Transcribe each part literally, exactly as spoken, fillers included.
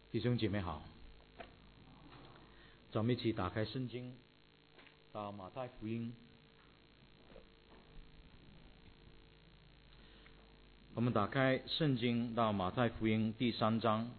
弟兄姐妹好，咱们一起打开圣经到马太福音。我们打开圣经到马太福音第三章。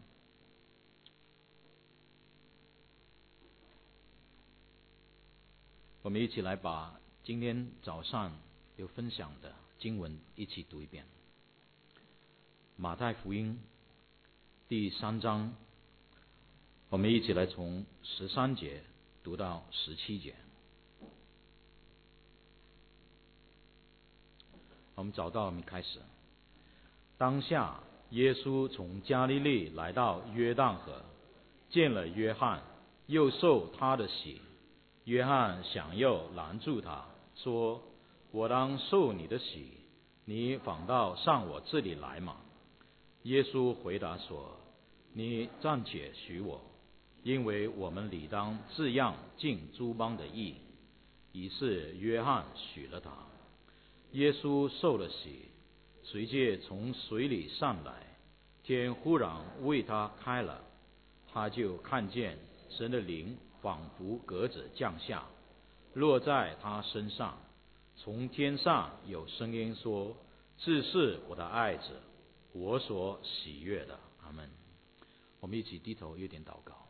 我们一起来把今天早上有分享的经文一起读一遍。马太福音第三章，我们一起来从十三节读到十七节。我们找到，我们开始。当下，耶稣从加利利来到约旦河，见了约翰，又受他的洗。约翰想要拦住他，说：“我当受你的洗，你反倒上我这里来吗？”耶稣回答说：“你暂且许我，因为我们理当这样尽诸般的义。”于是约翰许了他。耶稣受了洗，随即从水里上来，天忽然为他开了，他就看见神的灵仿佛鸽子降下，落在他身上。从天上有声音说：“这是我的爱子，我所喜悦的。”阿们。我们一起低头有点祷告。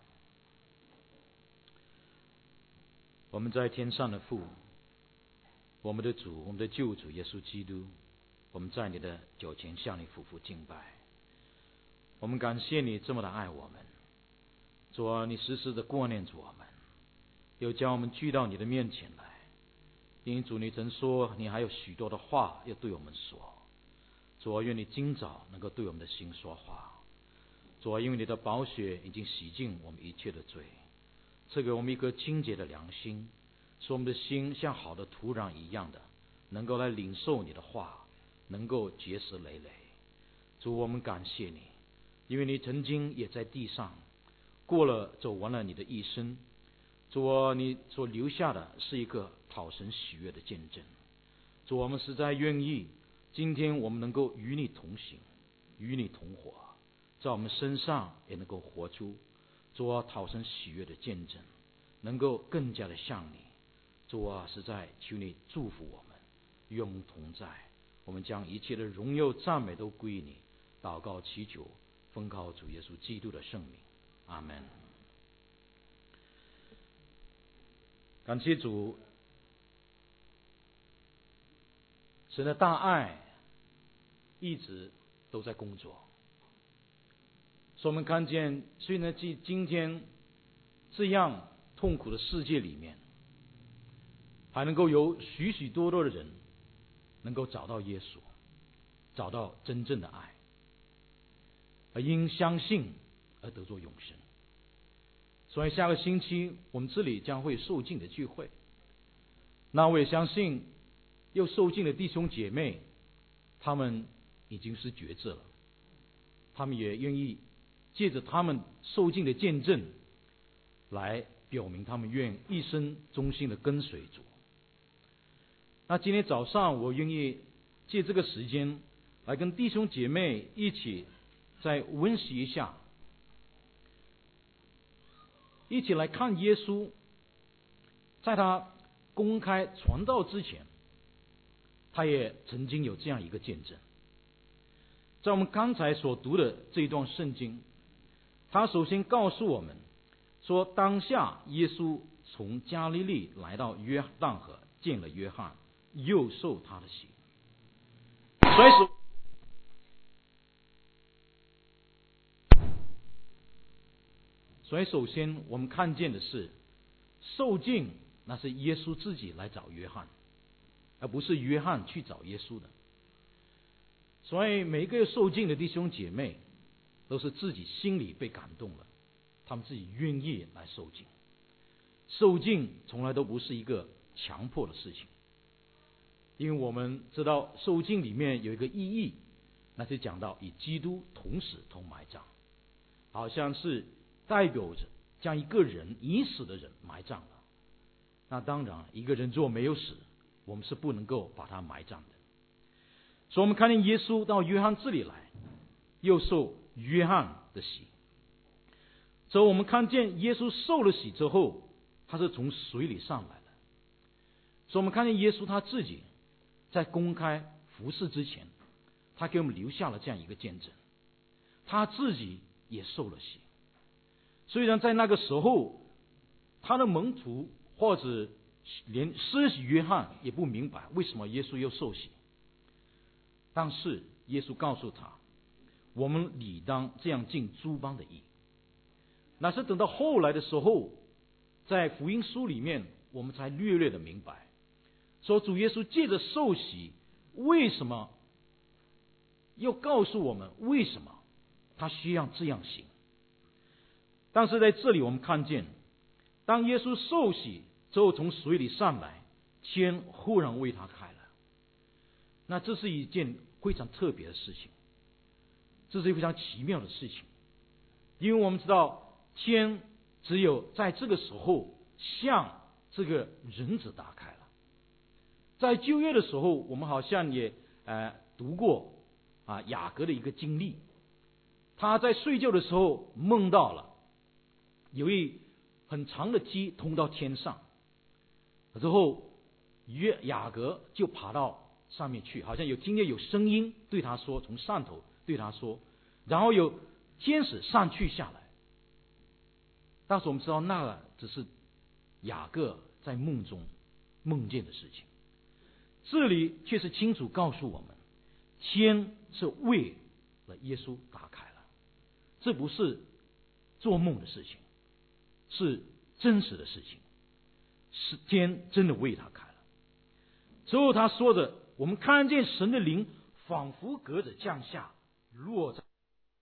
我们在天上的父，我们的主，我们的救主耶稣基督，我们在你的脚前向你俯伏敬拜。我们感谢你这么的爱我们，主啊，你时时的挂念着我们，又将我们聚到你的面前来。因主你曾说，你还有许多的话要对我们说。主啊，愿你今早能够对我们的心说话。主啊，因为你的宝血已经洗净我们一切的罪，赐给我们一颗清洁的良心，使我们的心像好的土壤一样的，能够来领受你的话，能够结实累累。主，我们感谢你，因为你曾经也在地上过了走完了你的一生。主啊，你所留下的是一个讨神喜悦的见证。主，我们实在愿意今天我们能够与你同行，与你同活，在我们身上也能够活出主啊讨神喜悦的见证，能够更加的像你。主啊，实在求你祝福我们，与我们同在。我们将一切的荣耀赞美都归你，祷告祈求奉靠主耶稣基督的圣名，阿们。感谢主，神的大爱一直都在工作，所以我们看见，虽然在今天这样痛苦的世界里面，还能够有许许多多的人能够找到耶稣，找到真正的爱，而因相信而得着永生。所以下个星期我们这里将会受浸的聚会，那我也相信又受浸的弟兄姐妹，他们已经是决志了，他们也愿意借着他们受浸的见证来表明他们愿一生忠心的跟随主。那今天早上我愿意借这个时间来跟弟兄姐妹一起再温习一下，一起来看耶稣在他公开传道之前，他也曾经有这样一个见证。在我们刚才所读的这一段圣经，他首先告诉我们说，当下耶稣从加利利来到约旦河，见了约翰，又受他的洗。所以说所以首先我们看见的是，受浸那是耶稣自己来找约翰，而不是约翰去找耶稣的。所以每一个受浸的弟兄姐妹都是自己心里被感动了，他们自己愿意来受浸。受浸从来都不是一个强迫的事情，因为我们知道受浸里面有一个意义，那是讲到与基督同死同埋葬，好像是代表着将一个人已死的人埋葬了。那当然一个人若没有死，我们是不能够把他埋葬的。所以我们看见耶稣到约翰这里来，又受约翰的洗。 所以我们看见耶稣受了洗之后，他是从水里上来的。所以我们看见耶稣他自己在公开服事之前，他给我们留下了这样一个见证，他自己也受了洗。虽然在那个时候，他的门徒或者连施洗约翰也不明白为什么耶稣要受洗，但是耶稣告诉他，我们理当这样尽诸般的义。那是等到后来的时候，在福音书里面我们才略略的明白，说主耶稣借着受洗，为什么要告诉我们为什么他需要这样行。但是在这里我们看见，当耶稣受洗之后从水里上来，天忽然为他开了。那这是一件非常特别的事情，这是一个非常奇妙的事情。因为我们知道天只有在这个时候向这个人子打开了。在旧约的时候，我们好像也呃读过啊雅各的一个经历，他在睡觉的时候梦到了有一很长的基通到天上，之后约雅各就爬到上面去，好像有听见有声音对他说，从上头对他说，然后有天使上去下来。但是我们知道那个只是雅各在梦中梦见的事情，这里却是清楚告诉我们，天是为了耶稣打开了，这不是做梦的事情，是真实的事情，是天真的为他开了。之后他说的，我们看见神的灵仿佛隔着降下，落在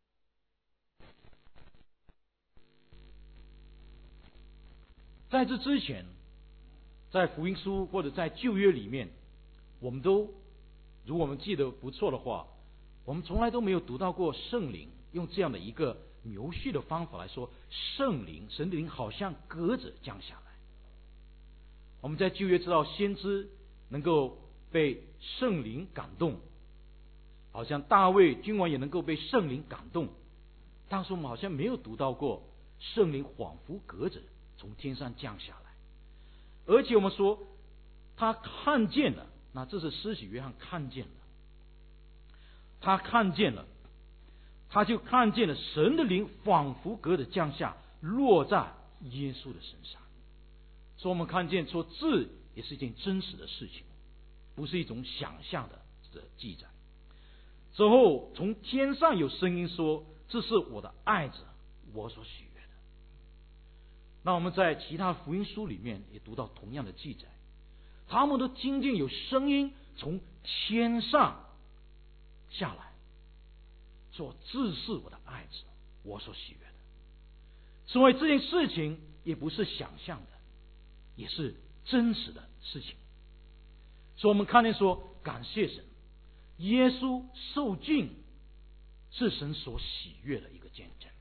在这之前，在福音书或者在旧约里面，我们都如果我们记得不错的话，我们从来都没有读到过圣灵用这样的一个描述的方法来说，圣灵神的灵好像隔着降下来。我们在旧约知道先知能够被圣灵感动，好像大卫君王也能够被圣灵感动，但是我们好像没有读到过圣灵仿佛隔着从天上降下来。而且我们说他看见了，那这是施洗约翰看见了，他看见了，他就看见了神的灵仿佛隔着降下，落在耶稣的身上。所以我们看见说这也是一件真实的事情，不是一种想象的这记载。之后从天上有声音说，这是我的爱子，我所喜悦的。那我们在其他福音书里面也读到同样的记载，他们都听见有声音从天上下来，说这是我的爱子，我所喜悦的。所以这件事情也不是想象的，也是真实的事情。所以我们看见说，感谢神，耶稣受尽是神所喜悦的一个见证。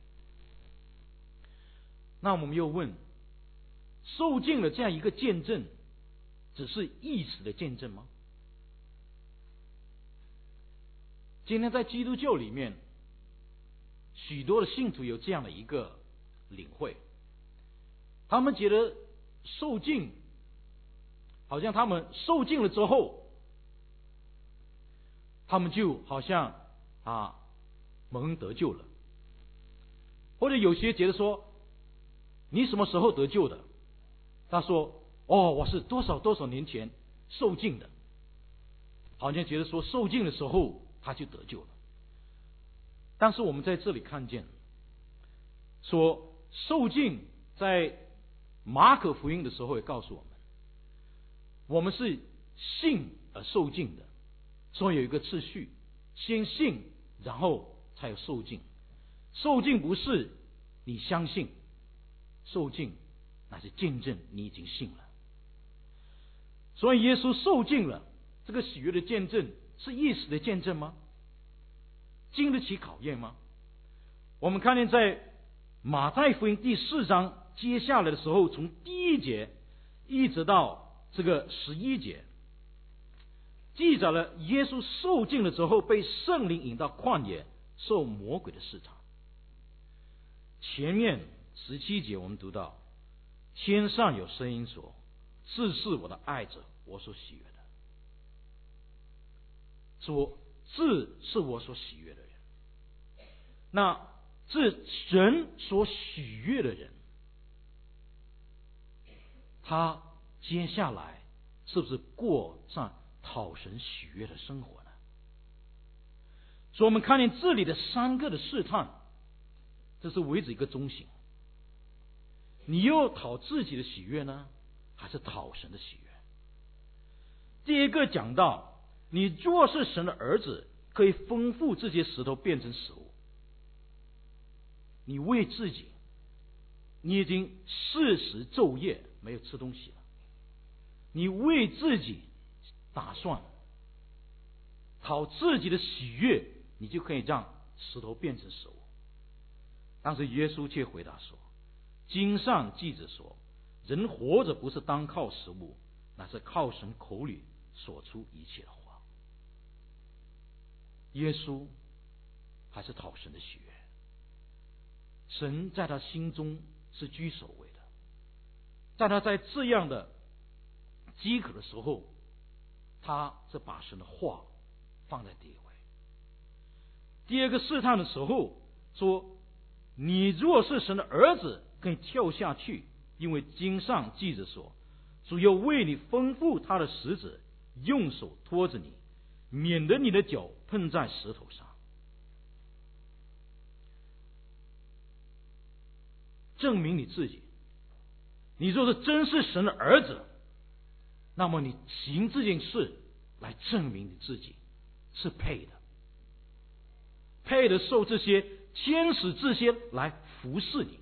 那我们又问，受尽了这样一个见证，只是一时的见证吗？今天在基督教里面，许多的信徒有这样的一个领会，他们觉得受尽，好像他们受尽了之后，他们就好像啊蒙恩得救了。或者有些觉得说，你什么时候得救的？他说，哦，我是多少多少年前受尽的，好像觉得说受尽的时候他就得救了。但是我们在这里看见说，受尽在马可福音的时候也告诉我们，我们是信而受尽的，所以有一个次序，先信然后才有受尽。受尽不是你相信，受尽乃是见证你已经信了。所以耶稣受尽了，这个喜悦的见证是一时的见证吗？经得起考验吗？我们看见在马太福音第四章接下来的时候，从第一节一直到这个十一节，记载了耶稣受尽了之后，被圣灵引到旷野受魔鬼的试探。前面十七节我们读到，天上有声音说，这是我的爱子，我所喜悦的。说这是我所喜悦的人，那这神所喜悦的人，他接下来是不是过上讨神喜悦的生活呢？所以我们看见这里的三个的试探，这是为止一个中心。你又讨自己的喜悦呢，还是讨神的喜悦？第一个讲到，你若是神的儿子，可以吩咐这些石头变成食物。你为自己，你已经四十昼夜没有吃东西了，你为自己打算讨自己的喜悦，你就可以让石头变成食物。但是耶稣却回答说，经上记着说，人活着不是单靠食物，乃是靠神口里说出一切的话。耶稣还是讨神的喜悦，神在他心中是居首位的，在他在这样的饥渴的时候，他是把神的话放在第一位。第二个试探的时候说，你若是神的儿子，可以跳下去，因为经上记着说，主要为你吩咐他的使者用手托着你，免得你的脚碰在石头上。证明你自己，你若是真是神的儿子，那么你行这件事来证明你自己是配的，配的受这些天使这些来服侍你。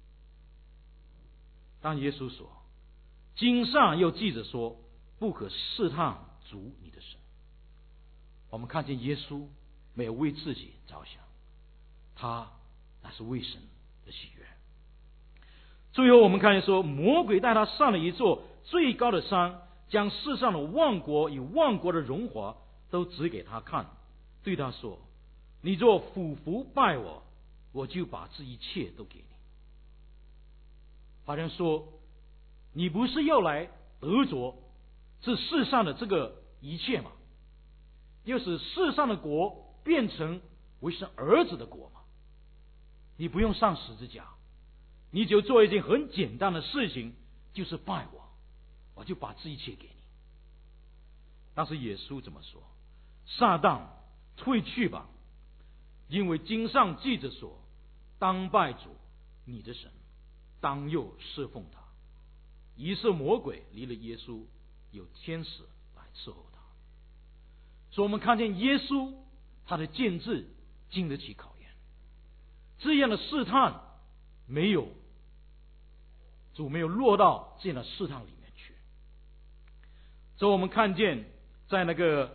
但耶稣说，经上又记着说，不可试探主你的神。我们看见耶稣没有为自己着想，他那是为神的喜悦。最后我们看见说，魔鬼带他上了一座最高的山，将世上的万国与万国的荣华都指给他看，对他说，你若俯伏拜我，我就把这一切都给你。好像说，你不是要来得着这世上的这个一切吗？又使世上的国变成为神儿子的国吗？你不用上十字架，你就做一件很简单的事情，就是拜我，我就把这一切给你。但是耶稣怎么说？撒旦，退去吧，因为经上记着说，当拜主你的神，当又侍奉他。于是魔鬼离了耶稣，有天使来伺候他。所以我们看见耶稣他的见证经得起考验，这样的试探没有主没有落到这样的试探里面去。所以我们看见在那个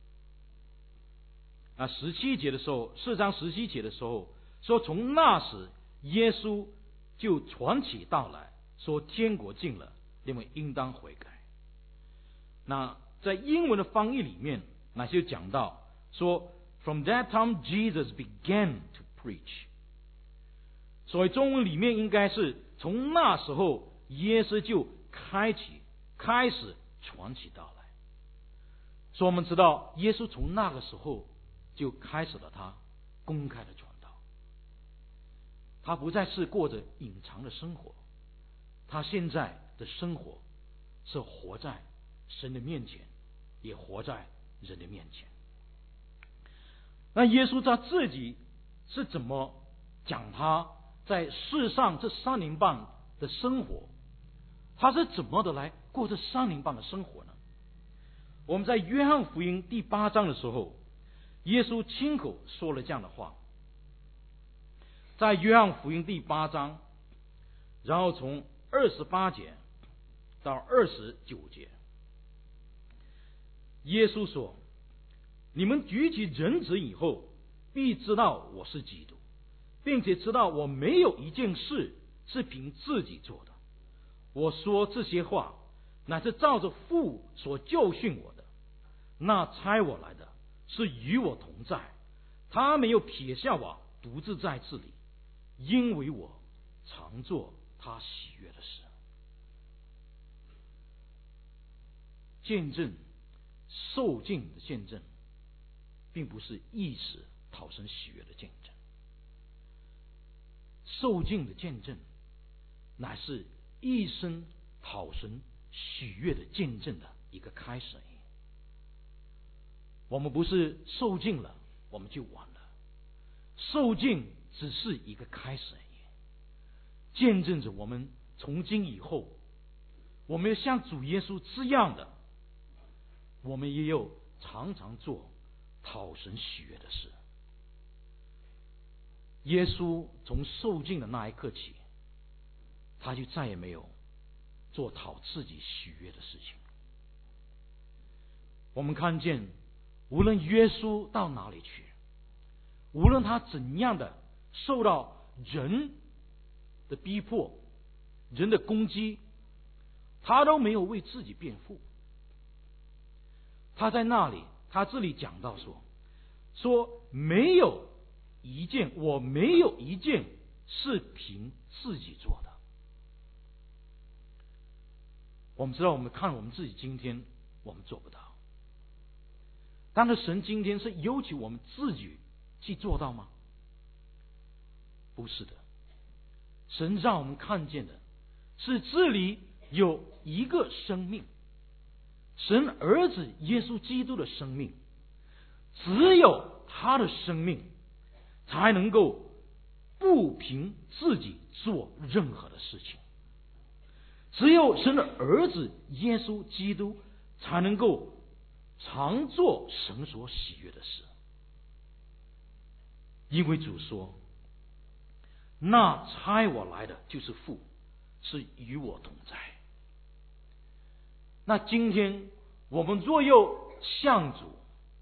啊十七节的时候，四章十七节的时候说，从那时耶稣就传起道来，说天国近了，你们应当悔改。那在英文的翻译里面，那就讲到说 From that time Jesus began to preach。 所以中文里面应该是从那时候耶稣就开启开始传起道来。所以我们知道耶稣从那个时候就开始了他公开的传道，他不再是过着隐藏的生活，他现在的生活是活在神的面前，也活在人的面前。那耶稣他自己是怎么讲他在世上这三年半的生活，他是怎么的来过这三年半的生活呢？我们在约翰福音第八章的时候，耶稣亲口说了这样的话。在约翰福音第八章，然后从二十八节到二十九节，耶稣说，你们举起人子以后，必知道我是基督，并且知道我没有一件事是凭自己做的。我说这些话，乃是照着父所教训我的。那差我来的是与我同在，他没有撇下我独自在这里，因为我常做他喜悦的事。见证受尽的见证，并不是一时讨神喜悦的见证。受尽的见证，乃是一生讨神喜悦的见证的一个开始而已。我们不是受尽了我们就完了，受尽只是一个开始而已，见证着我们从今以后，我们要像主耶稣这样的，我们也有常常做讨神喜悦的事。耶稣从受尽的那一刻起，他就再也没有做讨自己喜悦的事情。我们看见，无论耶稣到哪里去，无论他怎样的受到人的逼迫、人的攻击，他都没有为自己辩护。他在那里，他这里讲到说，说没有一件，我没有一件是凭自己做的。我们知道，我们看我们自己今天，我们做不到。但是神今天是要求我们自己去做到吗？不是的，神让我们看见的是这里有一个生命，神儿子耶稣基督的生命，只有他的生命才能够不凭自己做任何的事情，只有神的儿子耶稣基督才能够常做神所喜悦的事。因为主说，那差我来的就是父，是与我同在。那今天我们若又向主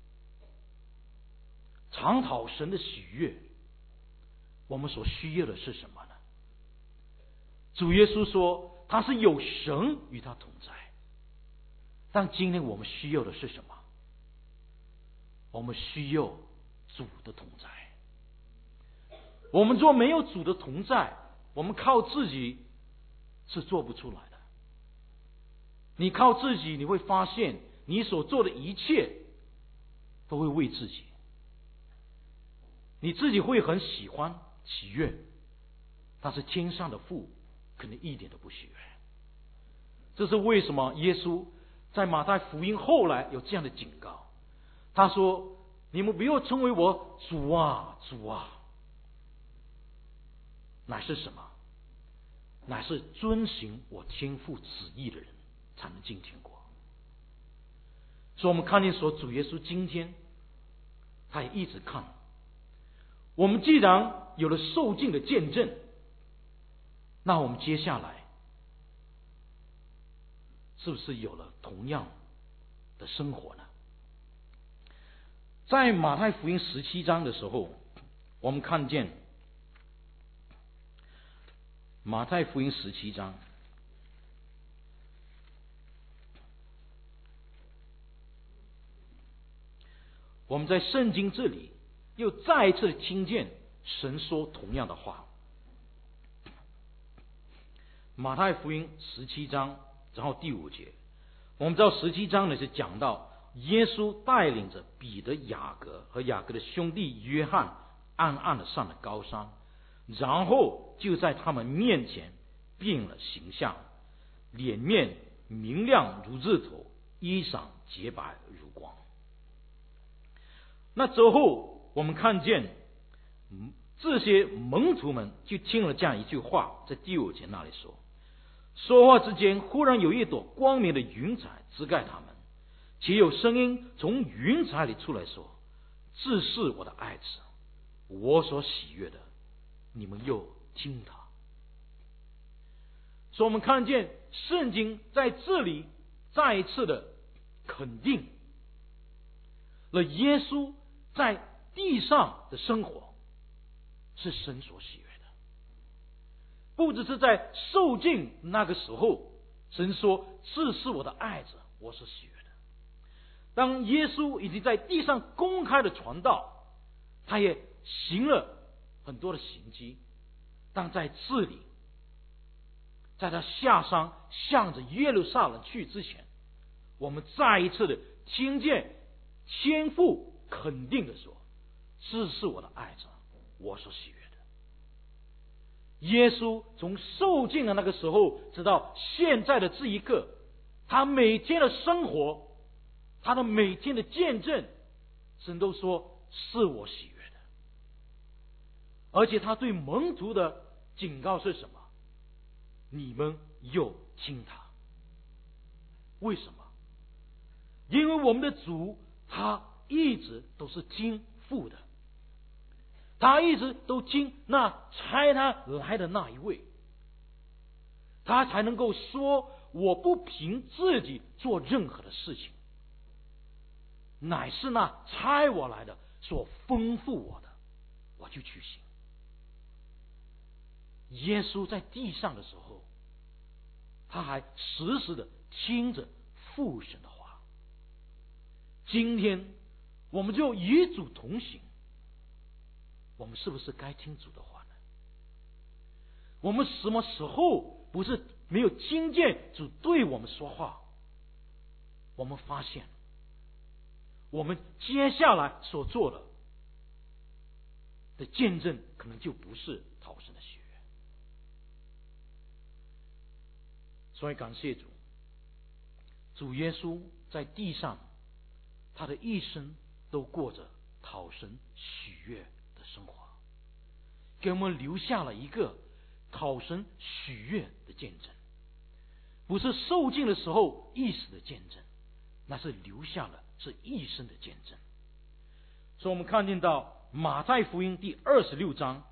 常讨神的喜悦，我们所需要的是什么呢？主耶稣说他是有神与他同在，但今天我们需要的是什么？我们需要主的同在。我们若没有主的同在，我们靠自己是做不出来的。你靠自己，你会发现你所做的一切都会为自己，你自己会很喜欢喜悦，但是天上的父可能一点都不喜悦。这是为什么耶稣在马太福音后来有这样的警告，他说，你们不要称为我主啊主啊，乃是什么？乃是遵行我天父旨意的人才能进天国。所以我们看见说，主耶稣今天他也一直看，我们既然有了受尽的见证，那我们接下来是不是有了同样的生活呢？在马太福音十七章的时候，我们看见马太福音十七章，我们在圣经这里又再一次听见神说同样的话。马太福音十七章，然后第五节，我们知道十七章呢是讲到耶稣带领着彼得、雅各和雅各的兄弟约翰暗暗的上了高山，然后就在他们面前变了形象，脸面明亮如日头，衣裳洁白如光。那之后我们看见这些门徒们就听了这样一句话，在第五节那里说，说话之间忽然有一朵光明的云彩遮盖他们，且有声音从云彩里出来说，这是我的爱子，我所喜悦的，你们又听他。所以我们看见圣经在这里再一次的肯定了耶稣在地上的生活是神所喜悦的。不只是在受尽那个时候，神说这是我的爱子，我所喜悦的。当耶稣已经在地上公开的传道，他也行了很多的行迹，但在这里在他下山向着耶路撒冷去之前，我们再一次的听见天父肯定的说：“这是我的爱子，我所喜悦的。”耶稣从受尽的那个时候，直到现在的这一刻，他每天的生活，他的每天的见证，神都说是我喜悦的。而且他对门徒的警告是什么？你们要听他。为什么？因为我们的主他一直都是听父的，他一直都听那差他来的那一位，他才能够说：“我不凭自己做任何的事情，乃是那差我来的所吩咐我的，我就去行。”耶稣在地上的时候，他还时时的听着父神的话。今天我们就与主同行，我们是不是该听主的话呢？我们什么时候不是没有听见主对我们说话？我们发现我们接下来所做的的见证，可能就不是讨神的喜悦。所以感谢主，主耶稣在地上，他的一生都过着讨神喜悦的生活，给我们留下了一个讨神喜悦的见证，不是受尽的时候一时的见证，那是留下了是一生的见证。所以我们看见到马太福音第二十六章，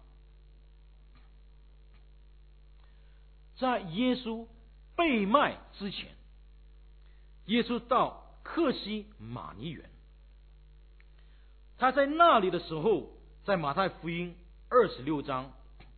在耶稣被卖之前，耶稣到客西马尼园，他在那里的时候，在马太福音二十六章，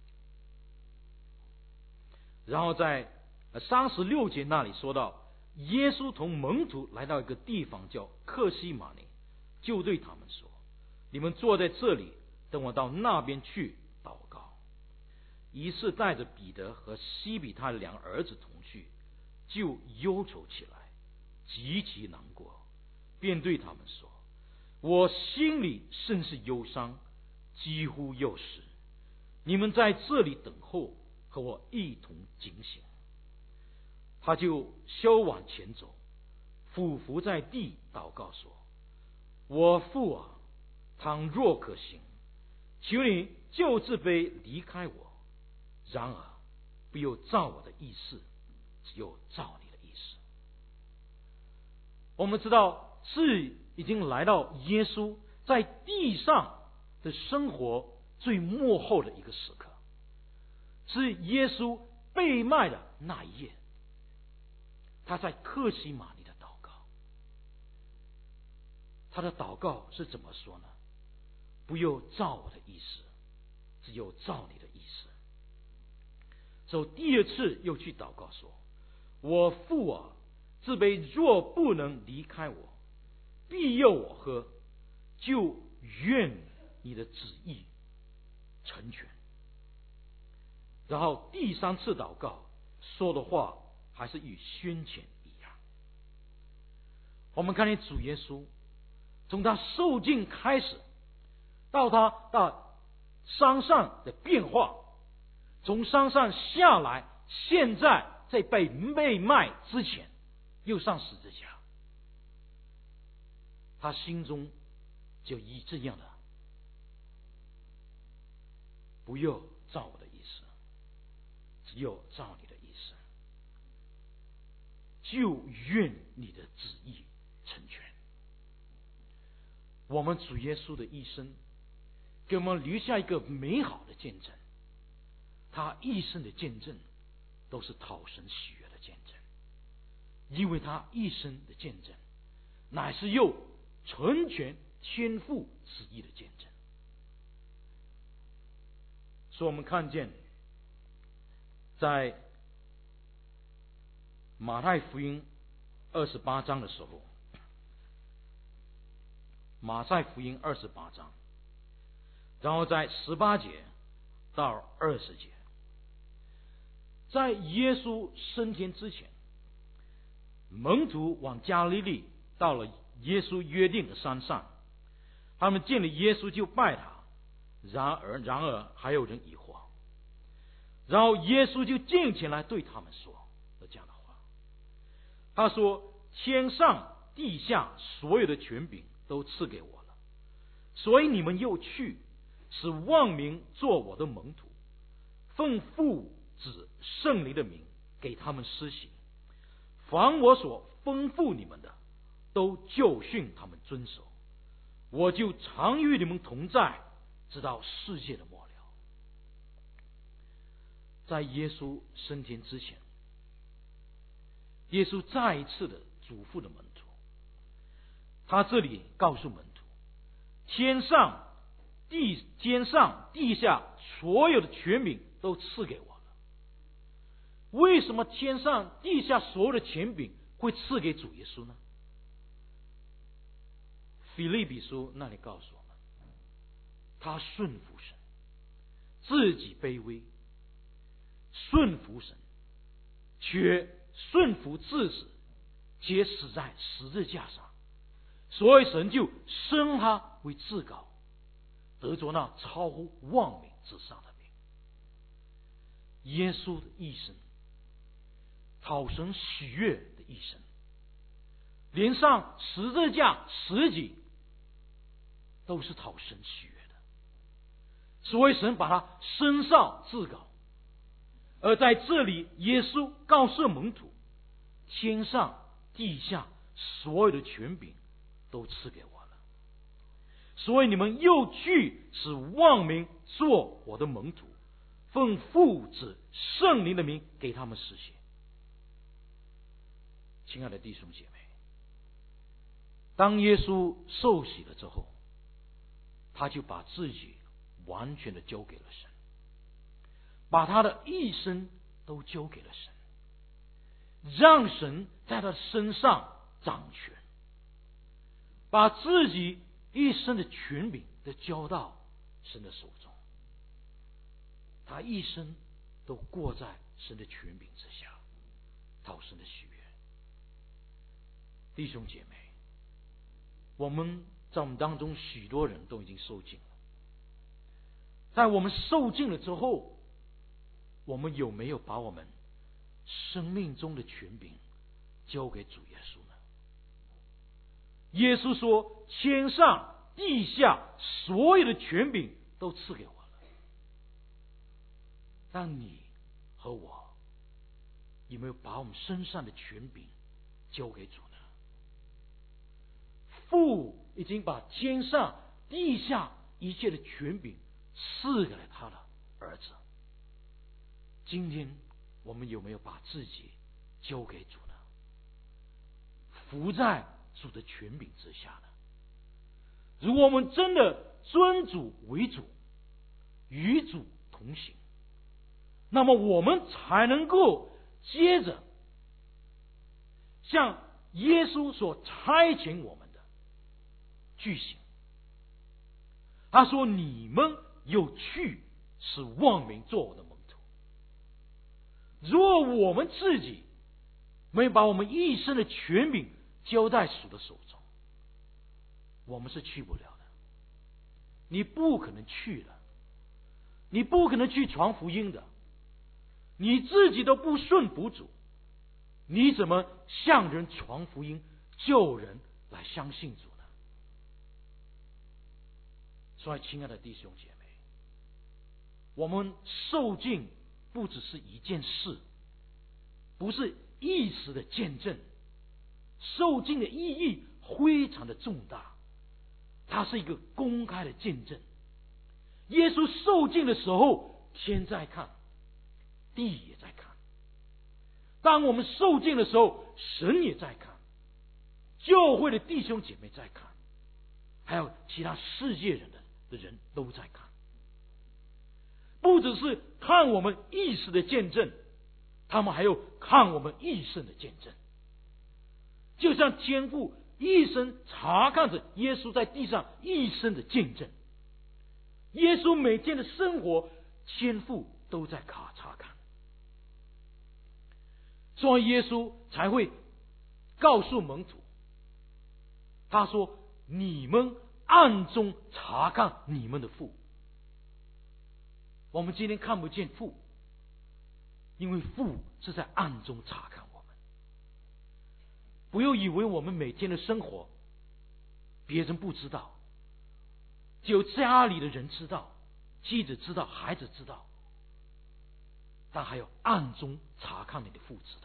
然后在三十六节那里说到，耶稣同门徒来到一个地方叫客西马尼，就对他们说：“你们坐在这里，等我到那边去祷告。”于是带着彼得和西比他两儿子同去，就忧愁起来，极其难过，便对他们说：“我心里甚是忧伤，几乎要死。你们在这里等候，和我一同警醒。”他就稍往前走，俯伏在地祷告说：“我父啊，倘若可行，求你就这杯离开我。然而不要照我的意思，只有照你的意思。”我们知道，是已经来到耶稣在地上的生活最末后的一个时刻，是耶稣被卖的那一夜，他在客西马尼的祷告。他的祷告是怎么说呢？不要照我的意思，只有照你的意思。所以第二次又去祷告说：“我父啊，这杯若不能离开我，必要我喝，就愿你的旨意成全。”然后第三次祷告说的话还是与先前一样。我们看见主耶稣从他受尽开始，到他到山上的变化，从山上下来，现在在被被卖之前又上十字架，他心中就以这样的：不要照我的意思，只有照你的意思，就愿你的旨意成全。我们主耶稣的一生给我们留下一个美好的见证，他一生的见证都是讨神喜悦的见证，因为他一生的见证乃是又成全天父旨意的见证。所以我们看见在马太福音二十八章的时候，马太福音二十八章，然后在十八节到二十节， 在耶稣升天之前，门徒往加利利，到了耶稣约定的山上，他们见了耶稣就拜他。然而，然而还有人疑惑。然后耶稣就近前来对他们说了这样的话，他说：天上地下所有的权柄都赐给我了，所以你们又去，使万民做我的门徒，奉父子圣灵的名给他们施行，凡我所吩咐你们的，都教训他们遵守，我就常与你们同在，直到世界的末了。在耶稣升天之前，耶稣再一次的嘱咐了门徒，他这里告诉门徒，天上地天上地下所有的权柄都赐给我了。为什么天上地下所有的权柄会赐给主耶稣呢？腓立比书那里告诉我们，他顺服神，自己卑微，顺服神，却顺服至死，且死在十字架上，所以神就升他为至高，得着那超乎万民之上的名。耶稣的一生，讨神喜悦的一生，连上十字架十己都是讨神喜悦的，所以神把他升上至高。而在这里，耶稣告诉门徒，天上地下所有的权柄都赐给我了，所以你们又去使万民做我的门徒，奉父子圣灵的名给他们实行。亲爱的弟兄姐妹，当耶稣受洗了之后，他就把自己完全的交给了神，把他的一生都交给了神，让神在他身上掌权，把自己一生的权柄都交到神的手中，他一生都过在神的权柄之下，讨神的喜悦。弟兄姐妹，我们在我们当中许多人都已经受尽了，在我们受尽了之后，我们有没有把我们生命中的权柄交给主耶稣呢？耶稣说，天上地下所有的权柄都赐给我了，但你和我有没有把我们身上的权柄交给主呢？父已经把天上地下一切的权柄赐给了他的儿子，今天我们有没有把自己交给主呢？服在主的权柄之下呢？如果我们真的尊主为主，与主同行，那么我们才能够接着像耶稣所差遣我们的去行。他说，你们有去使万民做我的门徒。如果我们自己没有把我们一生的权柄交在主的手中，我们是去不了的。你不可能去了，你不可能去传福音的，你自己都不顺服主，你怎么向人传福音，救人来相信主呢？所以亲爱的弟兄姐妹，我们受尽不只是一件事，不是一时的见证，受尽的意义非常的重大，它是一个公开的见证。耶稣受尽的时候，天在看，地也在看；当我们受尽的时候，神也在看，教会的弟兄姐妹在看，还有其他世界人的的人都在看。不只是看我们一时的见证，他们还有看我们一生的见证。就像天父一生查看着耶稣在地上一生的见证，耶稣每天的生活，天父都在查查看。 所以耶稣才会告诉门徒，他说：你们暗中查看你们的父。我们今天看不见父，因为父是在暗中查看我们。不要以为我们每天的生活别人不知道，只有家里的人知道，妻子知道，孩子知道，但还有暗中查看你的父知道。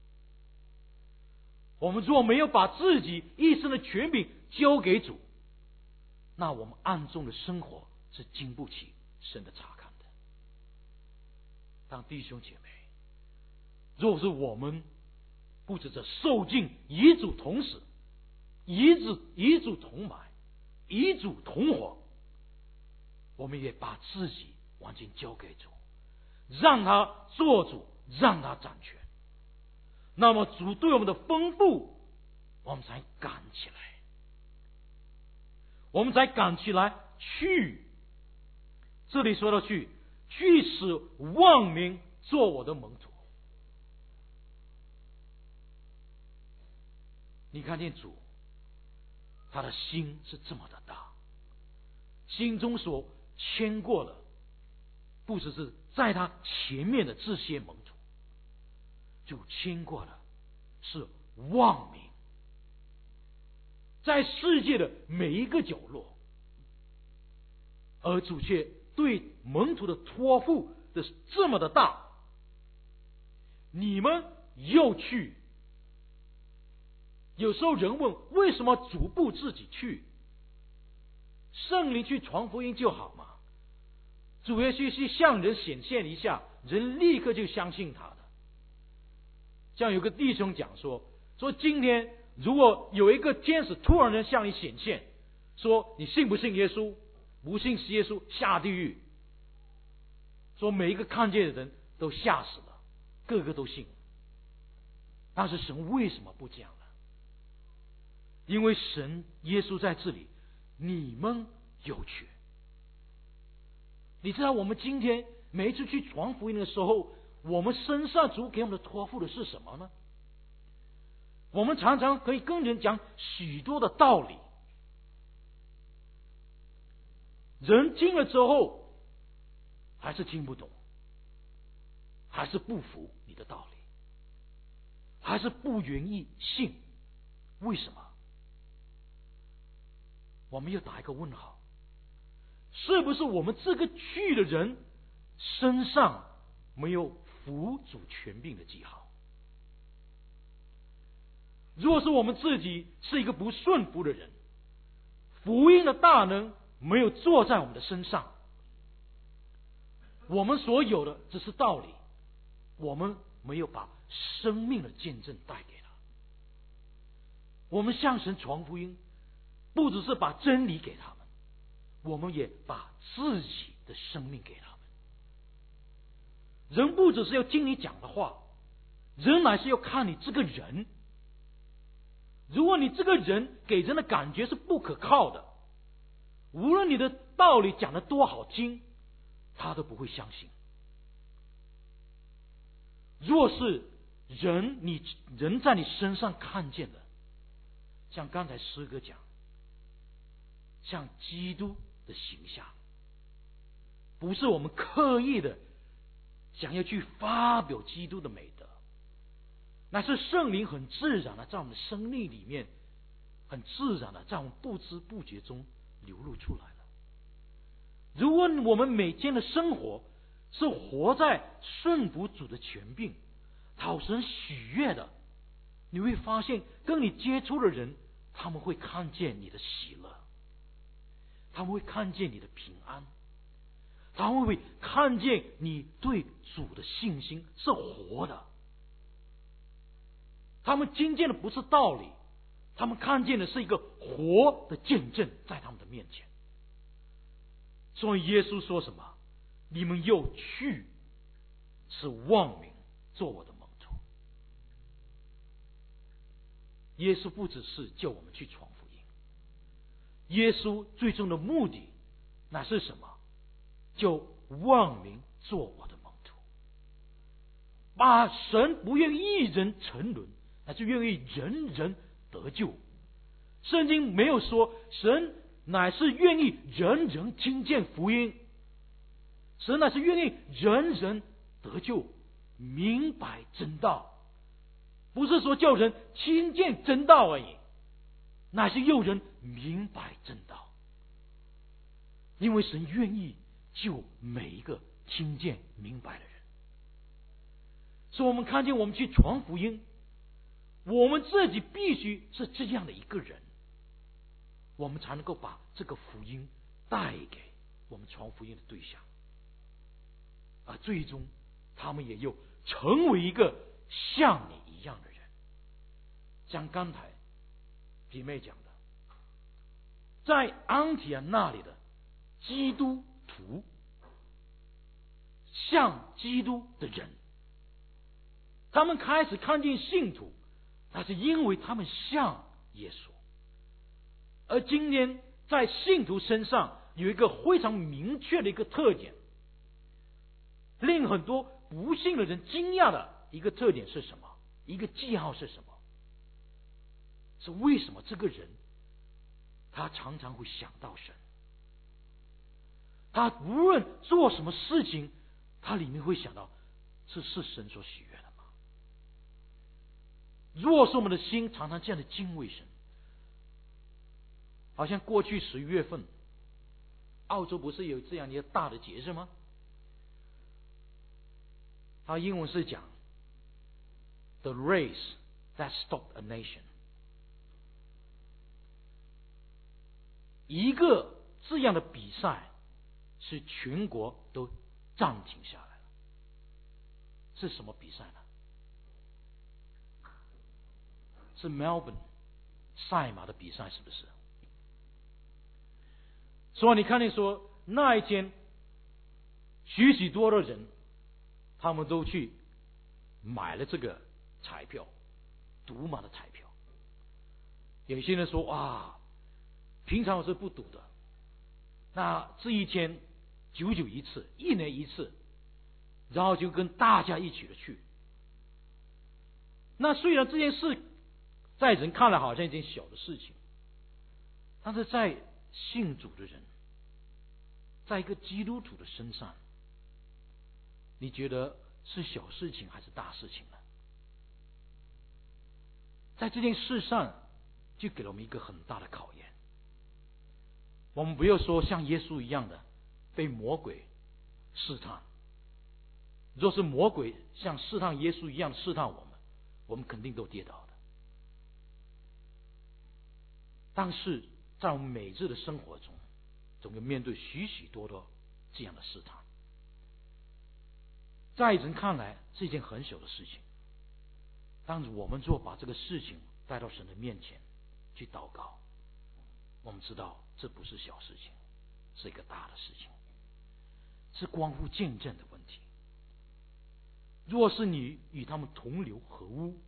我们若没有把自己一生的权柄交给主，那我们暗中的生活是经不起神的查看的。当弟兄姐妹，若是我们不只是受尽与主同死，与主与主同埋，与主同活，我们也把自己完全交给主，让他做主，让他掌权。那么主对我们的丰富，我们才敢起来，我们才敢起来去。这里说到去，去使万民做我的门徒。你看见主，他的心是这么的大，心中所牵过的，不只是在他前面的这些门徒，就牵过的是万民，在世界的每一个角落。而主却对门徒的托付的这么的大，你们又去。有时候人问，为什么主不自己去？圣灵去传福音就好嘛？主耶稣去向人显现一下，人立刻就相信他的。像有个弟兄讲说，说今天如果有一个天使突然间向你显现，说你信不信耶稣？不信耶稣下地狱。说每一个看见的人都吓死了，个个都信。但是神为什么不这样呢？因为神耶稣在这里，你们有权。你知道我们今天每一次去传福音的时候，我们身上主给我们的托付的是什么呢？我们常常可以跟人讲许多的道理，人听了之后还是听不懂，还是不服你的道理，还是不愿意信。为什么？我们要打一个问号，是不是我们这个去的人身上没有服主权柄的记号？如果是我们自己是一个不顺服的人，福音的大能没有坐在我们的身上，我们所有的只是道理，我们没有把生命的见证带给他。我们向神传福音，不只是把真理给他们，我们也把自己的生命给他们。人不只是要听你讲的话，人乃是要看你这个人。如果你这个人给人的感觉是不可靠的，无论你的道理讲得多好听，他都不会相信。若是人你人在你身上看见的，像刚才诗歌讲，像基督的形象，不是我们刻意的想要去发表基督的美德，乃是圣灵很自然的在我们的生命里面，很自然的在我们不知不觉中流露出来了。如果我们每天的生活是活在顺服主的权柄，讨神喜悦的，你会发现跟你接触的人，他们会看见你的喜乐，他们会看见你的平安，他们会看见你对主的信心是活的。他们听见的不是道理，他们看见的是一个活的见证在他们的面前。所以耶稣说什么？你们又去使万民做我的门徒。耶稣不只是叫我们去传福音，耶稣最终的目的那是什么？叫万民做我的门徒。 把神不愿一人沉沦，乃是愿意人人得救。圣经没有说神乃是愿意人人听见福音，神乃是愿意人人得救，明白真道。不是说叫人听见真道而已，乃是要人明白真道。因为神愿意救每一个听见明白的人。所以我们看见，我们去传福音，我们自己必须是这样的一个人，我们才能够把这个福音带给我们传福音的对象，而最终他们也有成为一个像你一样的人。像刚才姐妹讲的，在安提阿那里的基督徒，像基督的人，他们开始看见信徒，那是因为他们像耶稣。而今天在信徒身上有一个非常明确的一个特点，令很多不信的人惊讶的一个特点是什么？一个记号是什么？是为什么这个人他常常会想到神？他无论做什么事情，他里面会想到这是神所喜悦的吗？若是我们的心常常这样的敬畏神，好像过去十一月份，澳洲不是有这样一个大的节日吗？它英文是讲 The race that stopped a nation， 一个这样的比赛是全国都暂停下来了。是什么比赛呢？是 Melbourne 赛马的比赛，是不是？所以你看见说那一天许许多的人，他们都去买了这个彩票，赌马的彩票。有些人说啊，平常我是不赌的，那这一天久久一次，一年一次，然后就跟大家一起的去。那虽然这件事在人看来好像一件小的事情，但是在信主的人，在一个基督徒的身上，你觉得是小事情还是大事情呢？在这件事上就给了我们一个很大的考验。我们不要说像耶稣一样的被魔鬼试探，若是魔鬼像试探耶稣一样试探我们，我们肯定都跌倒的。但是在我们每日的生活中，总要面对许许多多这样的试探，在人看来是一件很小的事情，但是我们若把这个事情带到神的面前去祷告，我们知道这不是小事情，是一个大的事情，是关乎见证的问题。若是你与他们同流合污，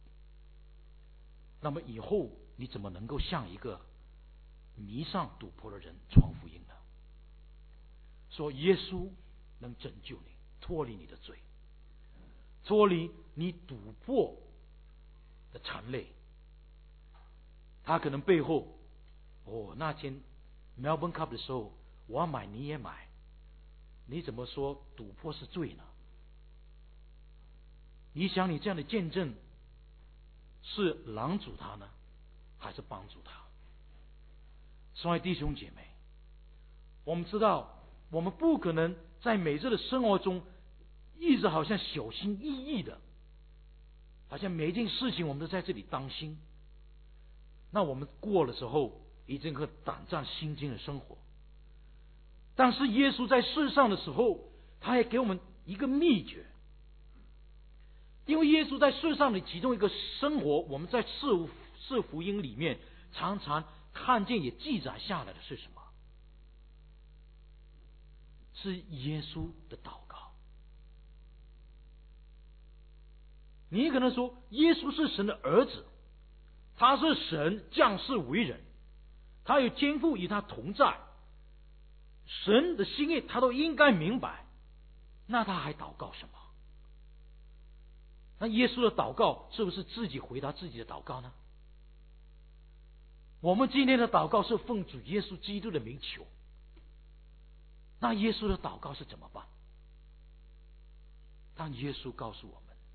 那么以后你怎么能够像一个迷上赌博的人传福音呢？说耶稣能拯救你，脱离你的罪，脱离你赌博的缠累。他可能背后，哦，那天 Melbourne Cup 的时候，我要买你也买，你怎么说赌博是罪呢？你想你这样的见证是拦阻他呢，还是帮助他？所以弟兄姐妹，我们知道我们不可能在每日的生活中一直好像小心翼翼的，好像每一件事情我们都在这里当心。那我们过了之后一定会胆战心惊的生活。但是耶稣在世上的时候，他也给我们一个秘诀。因为耶稣在世上的其中一个生活，我们在四四福音里面常常看见也记载下来的是什么？是耶稣的祷告。你可能说耶稣是神的儿子，他是神降世为人，他有天父与他同在，神的心意他都应该明白，那他还祷告什么？ 那耶稣的祷告是不是自己回答自己的祷告呢？我们今天的祷告是奉主耶稣基督的名求，那耶稣的祷告是怎么办？当耶稣告诉我们，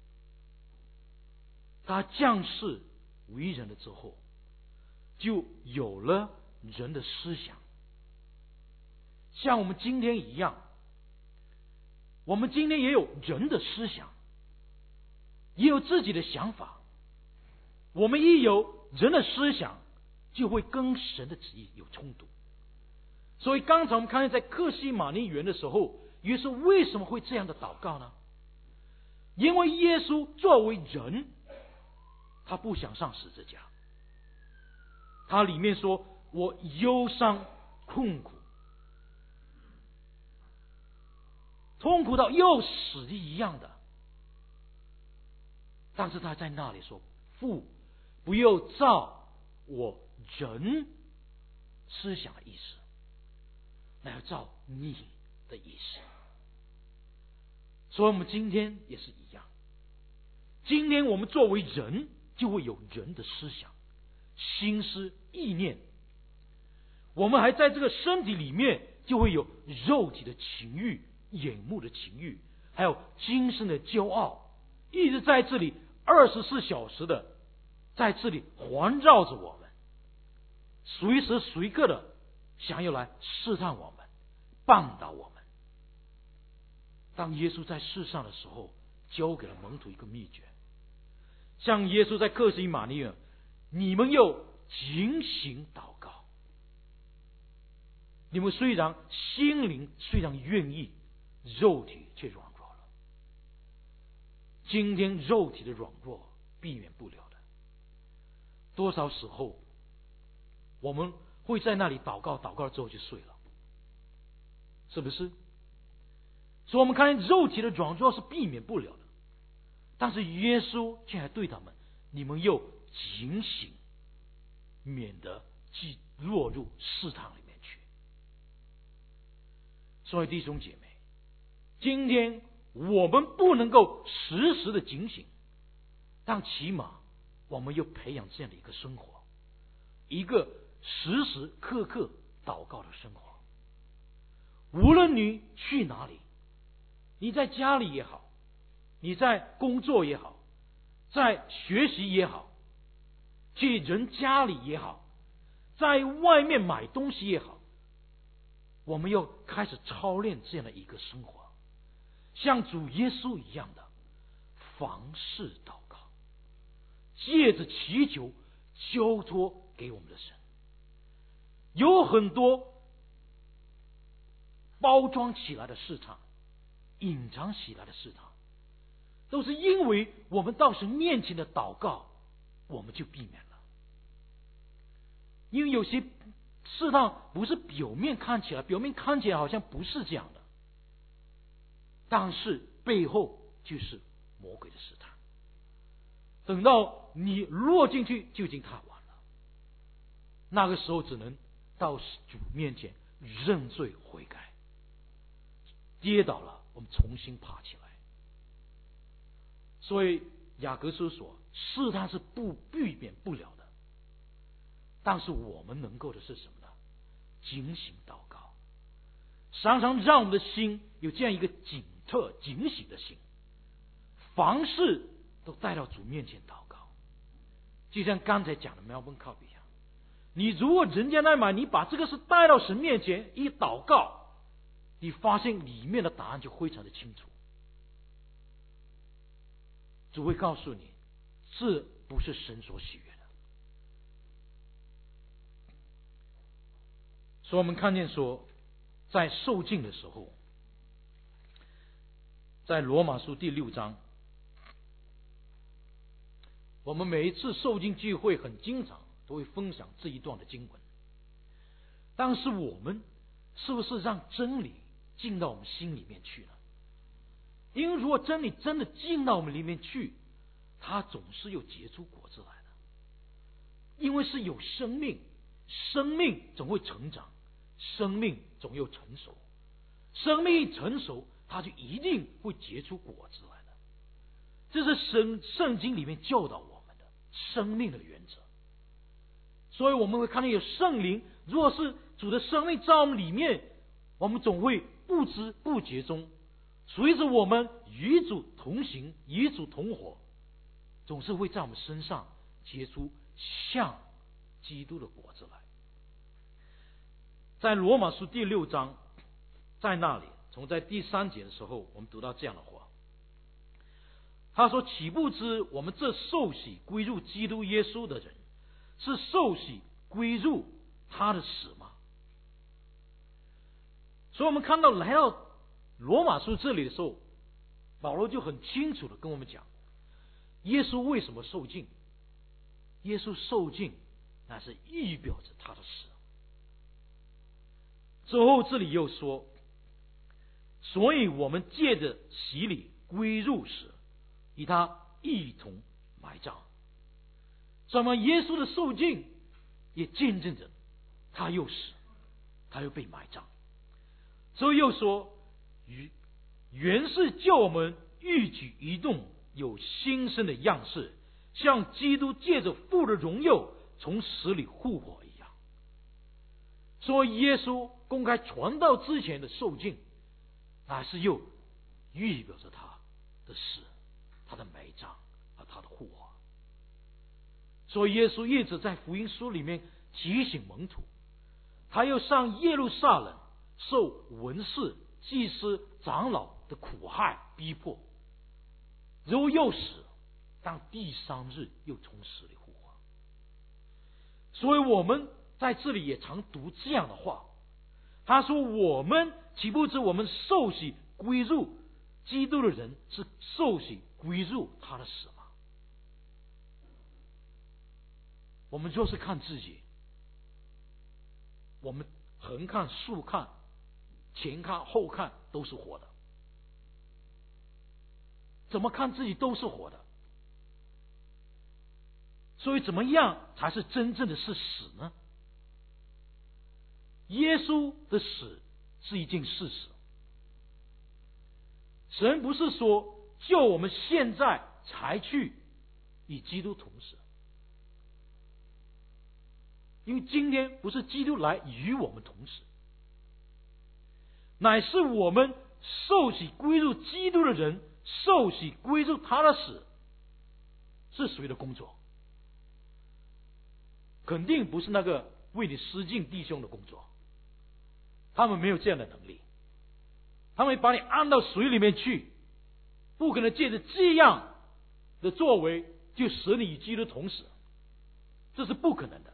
他降世为人了之后，就有了人的思想，像我们今天一样，我们今天也有人的思想，也有自己的想法。我们一有人的思想，就会跟神的旨意有冲突。所以刚才我们看见在客西马尼园的时候，耶稣为什么会这样的祷告呢？因为耶稣作为人，他不想上十字架。他里面说，我忧伤困苦，痛苦到要死的一样的。但是他在那里说，父，不要照我人思想的意思，那要照你的意思。所以我们今天也是一样，今天我们作为人，就会有人的思想、心思、意念。我们还在这个身体里面，就会有肉体的情欲、眼目的情欲，还有今生的骄傲，一直在这里二十四小时的在这里环绕着我们，随时随刻的想要来试探我们、绊倒我们。当耶稣在世上的时候，教给了门徒一个秘诀，像耶稣在客西马尼园，你们要警醒祷告。你们虽然心灵虽然愿意，肉体却软弱了。今天肉体的软弱避免不了的，多少时候我们会在那里祷告，祷告之后就睡了，是不是？所以我们看见肉体的软弱是避免不了的，但是耶稣却还对他们，你们要警醒，免得既落入试探里面去。所以弟兄姐妹，今天我们不能够时时的警醒，但起码我们要培养这样的一个生活，一个时时刻刻祷告的生活。无论你去哪里，你在家里也好，你在工作也好，在学习也好，去人家里也好，在外面买东西也好，我们要开始操练这样的一个生活，像主耶稣一样的凡事祷告，借着祈求交托给我们的神。有很多包装起来的市场，隐藏起来的市场，都是因为我们到神面前的祷告，我们就避免了。因为有些试探不是表面看起来，表面看起来好像不是这样的，但是背后就是魔鬼的试探。等到你落进去，就已经太晚了。那个时候只能到主面前认罪悔改，跌倒了我们重新爬起来。所以雅各书说，试探是不避免不了的，但是我们能够的是什么呢？警醒祷告，常常让我们的心有这样一个警特警醒的心，凡事都带到主面前祷告。就像刚才讲的 Melbourne Cup 一样，你如果人家来买，你把这个事带到神面前一祷告，你发现里面的答案就非常的清楚。主会告诉你，这不是神所喜悦的。所以我们看见说，在受浸的时候，在罗马书第六章，我们每一次受浸聚会很经常都会分享这一段的经文。但是我们是不是让真理进到我们心里面去呢？因为如果真理真的进到我们里面去，它总是有结出果子来的。因为是有生命，生命总会成长，生命总有成熟，生命一成熟，它就一定会结出果子来的。 这是圣圣经里面教导我们的生命的原则。所以我们会看到有圣灵，若是主的生命在我们里面，我们总会不知不觉中，随着我们与主同行，与主同活，总是会在我们身上结出像基督的果子来。在罗马书第六章，在那里从在第三节的时候，我们读到这样的话，他说：岂不知我们这受洗归入基督耶稣的人，是受洗归入他的死吗？所以我们看到来到罗马书这里的时候，保罗就很清楚的跟我们讲，耶稣为什么受尽？耶稣受尽那是预表着他的死。之后这里又说，所以我们借着洗礼归入死，与他一同埋葬。那么耶稣的受尽也见证着他又死，他又被埋葬。所以又说，原是叫我们一举一动有新生的样式，像基督借着父的荣耀从死里复活一样。所以耶稣公开传道之前的受尽，乃是又预表着他的死，他的埋葬和他的复活。所以耶稣一直在福音书里面提醒门徒，他要上耶路撒冷受文士、祭司、长老的苦害逼迫，然后又死，当第三日又从死里复活。所以我们在这里也常读这样的话，他说：我们岂不知我们受洗归入基督的人，是受洗归入他的死吗？我们就是看自己，我们横看竖看前看后看都是活的，怎么看自己都是活的。所以怎么样才是真正的是死呢？耶稣的死是一件事实，神不是说叫我们现在才去与基督同死，因为今天不是基督来与我们同死，乃是我们受洗归入基督的人，受洗归入他的死，是谁的工作？肯定不是那个为你施浸弟兄的工作，他们没有这样的能力，他们把你按到水里面去，不可能借着这样的作为就使你与基督同死，这是不可能的。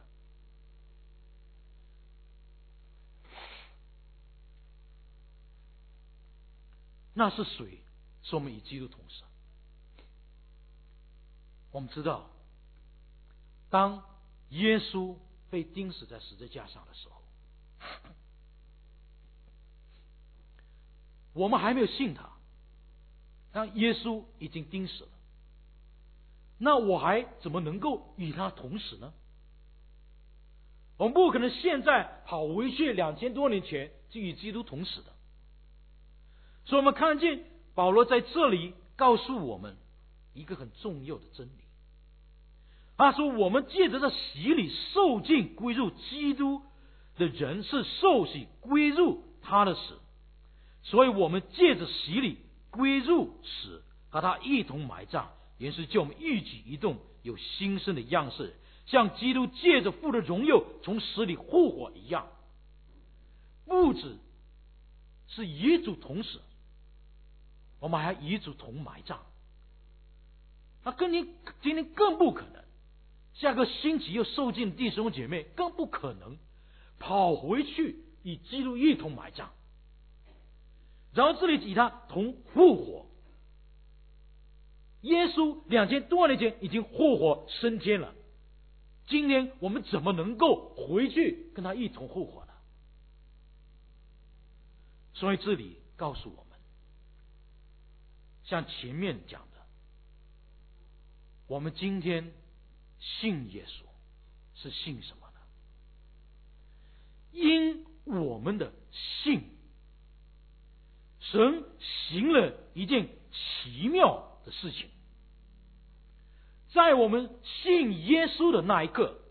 那是谁使我们与基督同死？我们知道，当耶稣被钉死在十字架上的时候，我们还没有信他，当耶稣已经钉死了，那我还怎么能够与他同死呢？我们不可能现在跑回去两千多年前就与基督同死的。所以我们看见保罗在这里告诉我们一个很重要的真理，他说我们借着这洗礼受尽归入基督的人，是受洗归入他的死，所以我们借着洗礼归入死，和他一同埋葬，原是叫我们一举一动有新生的样式，像基督借着父的荣耀从死里复活一样。不止是与主同死，我们还与主同埋葬。那跟你今天更不可能，下个星期又受尽弟兄姐妹更不可能跑回去与基督一同埋葬，然后这里与他同复活。耶稣两千多年前已经复活升天了，今天我们怎么能够回去跟他一同复活呢？所以这里告诉我们，像前面讲的，我们今天信耶稣是信什么呢？因我们的信，神行了一件奇妙的事情， 在我们信耶稣的那一刻，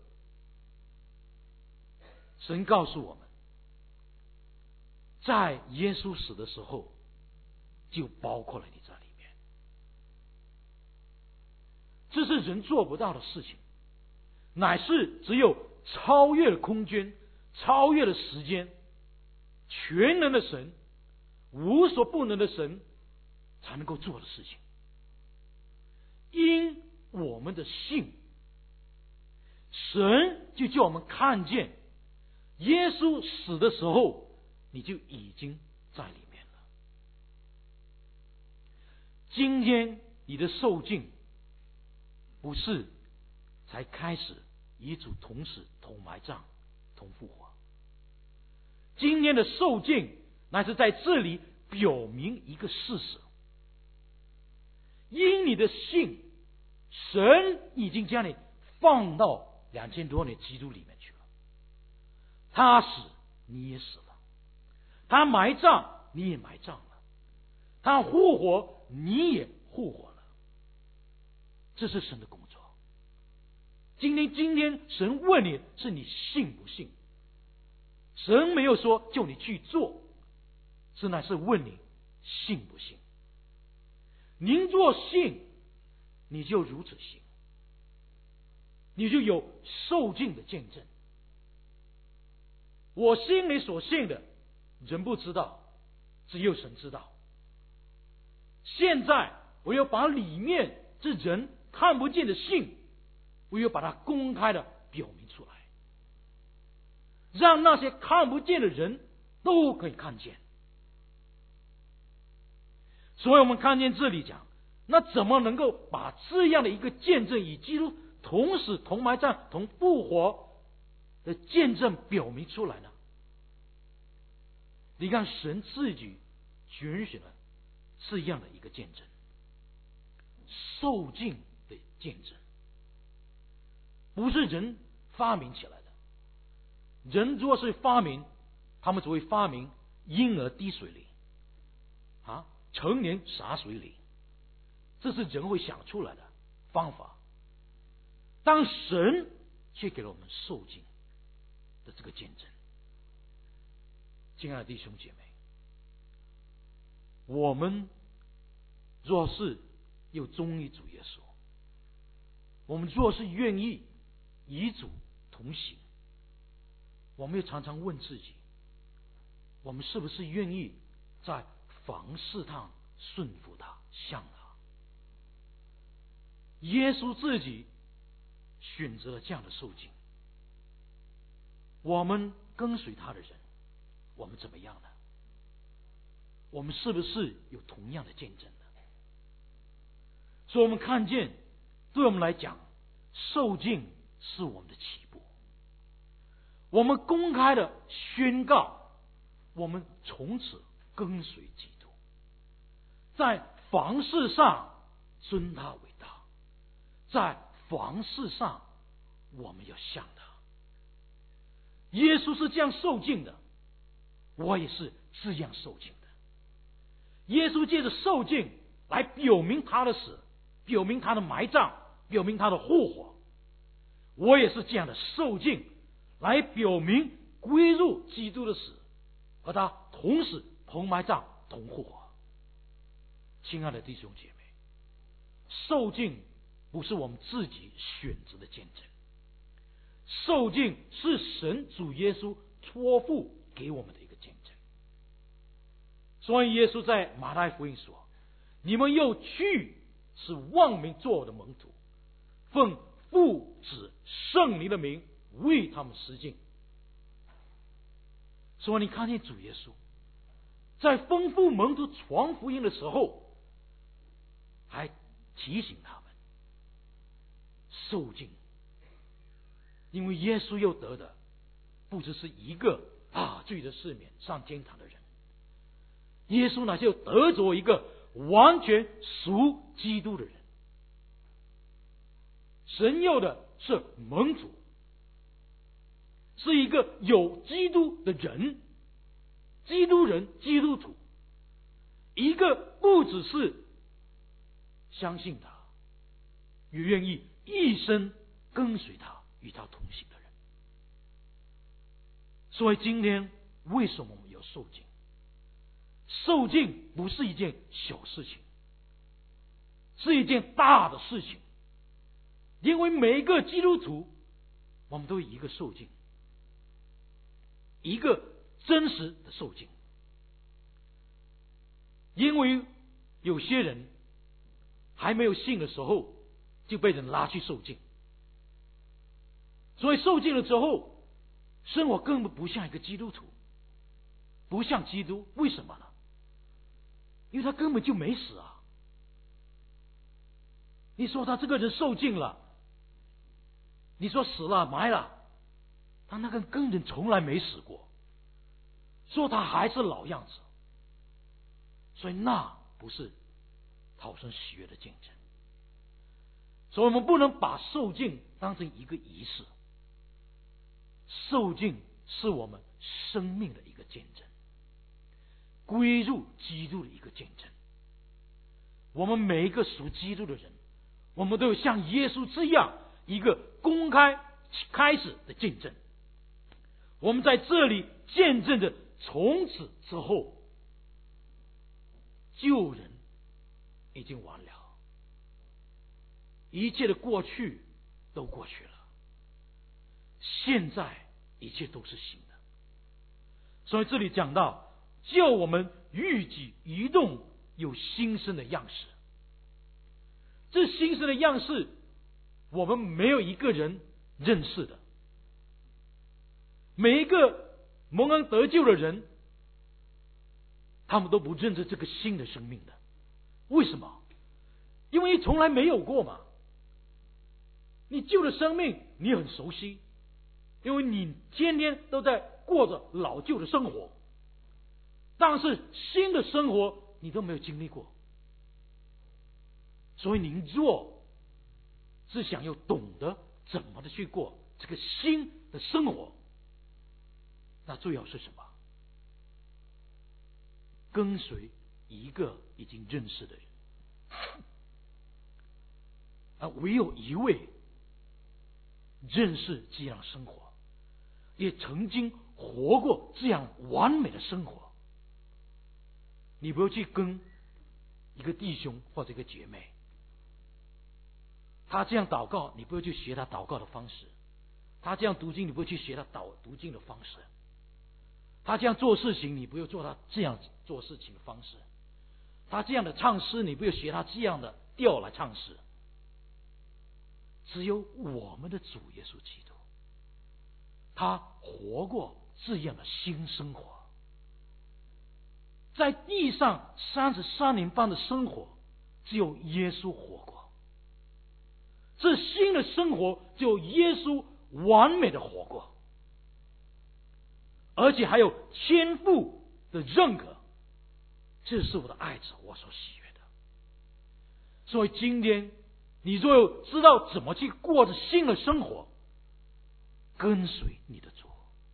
神告诉我们，在耶稣死的时候，就包括了你在里面。这是人做不到的事情，乃是只有超越了空间、超越了时间、全能的神、无所不能的神才能够做的事情。因我们的信，神就叫我们看见，耶稣死的时候，你就已经在里面了。今天你的受尽，不是才开始与主同死、同埋葬、同复活。今天的受尽，乃是在这里表明一个事实：因你的信，神已经将你放到两千多年基督里面去了。他死，你也死了；他埋葬，你也埋葬了；他复活，你也复活了。这是神的工作。今天，今天神问你是你信不信？神没有说叫你去做，是乃是问你信不信。您若信，你就如此行，你就有受尽的见证。我心里所信的，人不知道，只有神知道。现在我要把里面这人看不见的信，我要把它公开的表明出来，让那些看不见的人都可以看见。所以我们看见这里讲，那怎么能够把这样的一个见证与基督同死、同埋葬、同复活的见证表明出来呢？你看神自己拣选了这样的一个见证，受尽的见证，不是人发明起来的。人若是发明，他们只会发明婴儿滴水里啊，成年洒水里，这是人会想出来的方法。当神却给了我们受尽的这个见证。亲爱的弟兄姐妹，我们若是又忠于主耶稣，我们若是愿意与主同行，我们也常常问自己，我们是不是愿意在凡事上顺服他、向他？耶稣自己选择了这样的受尽，我们跟随他的人，我们怎么样呢？我们是不是有同样的见证呢？所以我们看见，对我们来讲，受尽是我们的起步。我们公开的宣告，我们从此跟随基督，在凡事上尊他为大，在凡事上我们要像他。耶稣是这样受尽的，我也是这样受尽的。耶稣借着受尽来表明他的死，表明他的埋葬，表明他的复活。我也是这样的受尽来表明归入基督的死，和他同死、同埋葬、同复活。亲爱的弟兄姐妹，受尽不是我们自己选择的见证，受尽是神主耶稣托付给我们的一个见证。所以耶稣在马太福音说，你们又去使万民做我的门徒，奉父子圣灵的名为他们施浸。所以你看见主耶稣在吩咐门徒传福音的时候，还提醒他们受尽，因为耶稣又得的不只是一个啊罪的赦免上天堂的人，耶稣乃是又得着一个完全属基督的人。神要的是门徒，是一个有基督的人，基督人、基督徒，一个不只是相信他，也愿意一生跟随他、与他同行的人。所以今天为什么我们要受浸？受浸不是一件小事情，是一件大的事情。因为每一个基督徒，我们都有一个受浸，一个真实的受浸。因为有些人还没有信的时候就被人拉去受浸，所以受浸了之后，生活根本不像一个基督徒，不像基督。为什么呢？因为他根本就没死啊！你说他这个人受尽了，你说死了埋了，他那个根本从来没死过，说他还是老样子，所以那不是讨神喜悦的见证。所以我们不能把受尽当成一个仪式，受尽是我们生命的一个见证，归入基督的一个见证。我们每一个属基督的人，我们都有像耶稣这样一个公开开始的见证。我们在这里见证着从此之后旧人已经完了，一切的过去都过去了，现在一切都是新的。所以这里讲到叫我们预己移动有新生的样式，这新生的样式我们没有一个人认识的，每一个蒙恩得救的人，他们都不认识这个新的生命的。为什么？因为你从来没有过嘛。你旧的生命你很熟悉，因为你天天都在过着老旧的生活，但是新的生活你都没有经历过。所以您若是想要懂得怎么的去过这个新的生活，那最好是什么？跟随一个已经认识的人，而唯有一位认识这样生活，也曾经活过这样完美的生活。你不要去跟一个弟兄或者一个姐妹，他这样祷告，你不要去学他祷告的方式；他这样读经，你不要去学他祷读经的方式；他这样做事情，你不要做他这样做事情的方式；他这样的唱诗，你不要学他这样的调来唱诗。只有我们的主耶稣基督，他活过这样的新生活，在地上三十三年半的生活，只有耶稣活过。这新的生活只有耶稣完美的活过，而且还有天父的认可，这是我的爱子，我所喜悦的。所以今天你若有知道怎么去过着新的生活，跟随你的主。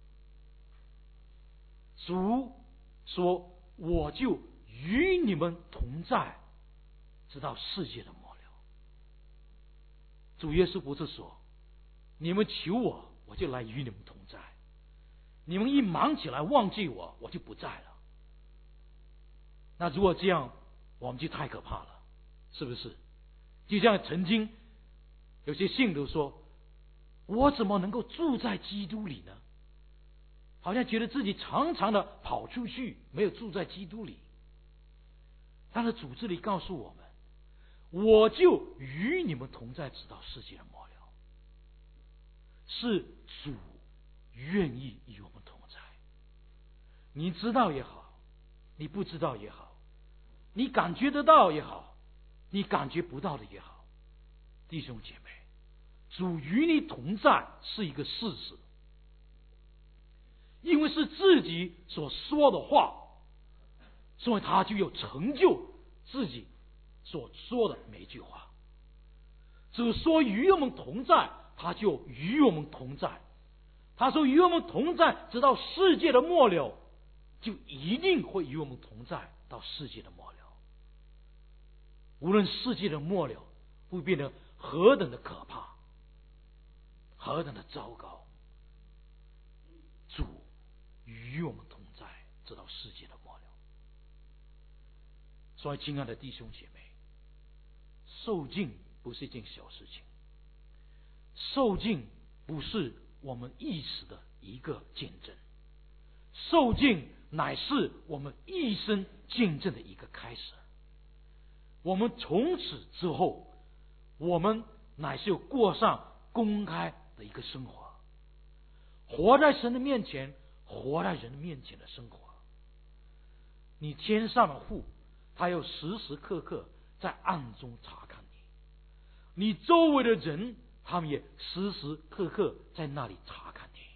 主说：“我就与你们同在，直到世界的末了。”主耶稣不是说：“你们求我，我就来与你们同在；你们一忙起来忘记我，我就不在了。”那如果这样，我们就太可怕了，是不是？就像曾经有些信徒说：“我怎么能够住在基督里呢？”好像觉得自己常常的跑出去，没有住在基督里。但是主这里告诉我们：“我就与你们同在，直到世界的末了。”是主愿意与我们同在。你知道也好，你不知道也好，你感觉得到也好，你感觉不到的也好，弟兄姐妹，主与你同在是一个事实，因为是自己所说的话，所以他就有成就自己所说的每一句话。只说与我们同在，他就与我们同在。他说与我们同在，直到世界的末了，就一定会与我们同在到世界的末了。无论世界的末了会变得何等的可怕，何等的糟糕。主与我们同在，直到世界的末了。所以亲爱的弟兄姐妹，受尽不是一件小事情，受尽不是我们一时的一个见证，受尽乃是我们一生见证的一个开始。我们从此之后，我们乃是有过上公开的一个生活，活在神的面前，活在人的面前的生活。你天上的父，他要时时刻刻在暗中查看你；你周围的人，他们也时时刻刻在那里查看你。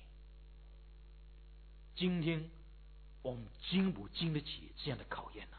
今天我们经不经得起这样的考验呢？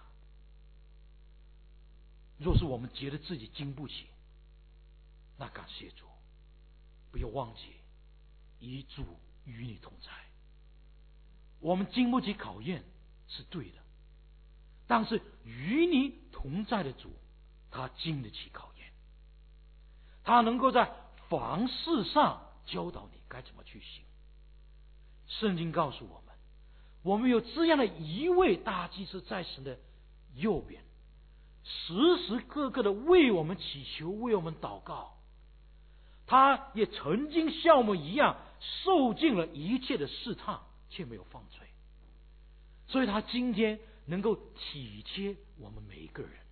若是我们觉得自己经不起，那感谢主，不要忘记以主与你同在。我们经不起考验是对的，但是与你同在的主，他经得起考验，他能够在凡事上教导你该怎么去行。圣经告诉我们，我们有这样的一位大祭司在神的右边，时时刻刻的为我们祈求，为我们祷告。他也曾经像我们一样受尽了一切的试探，却没有犯罪，所以他今天能够体贴我们每一个人。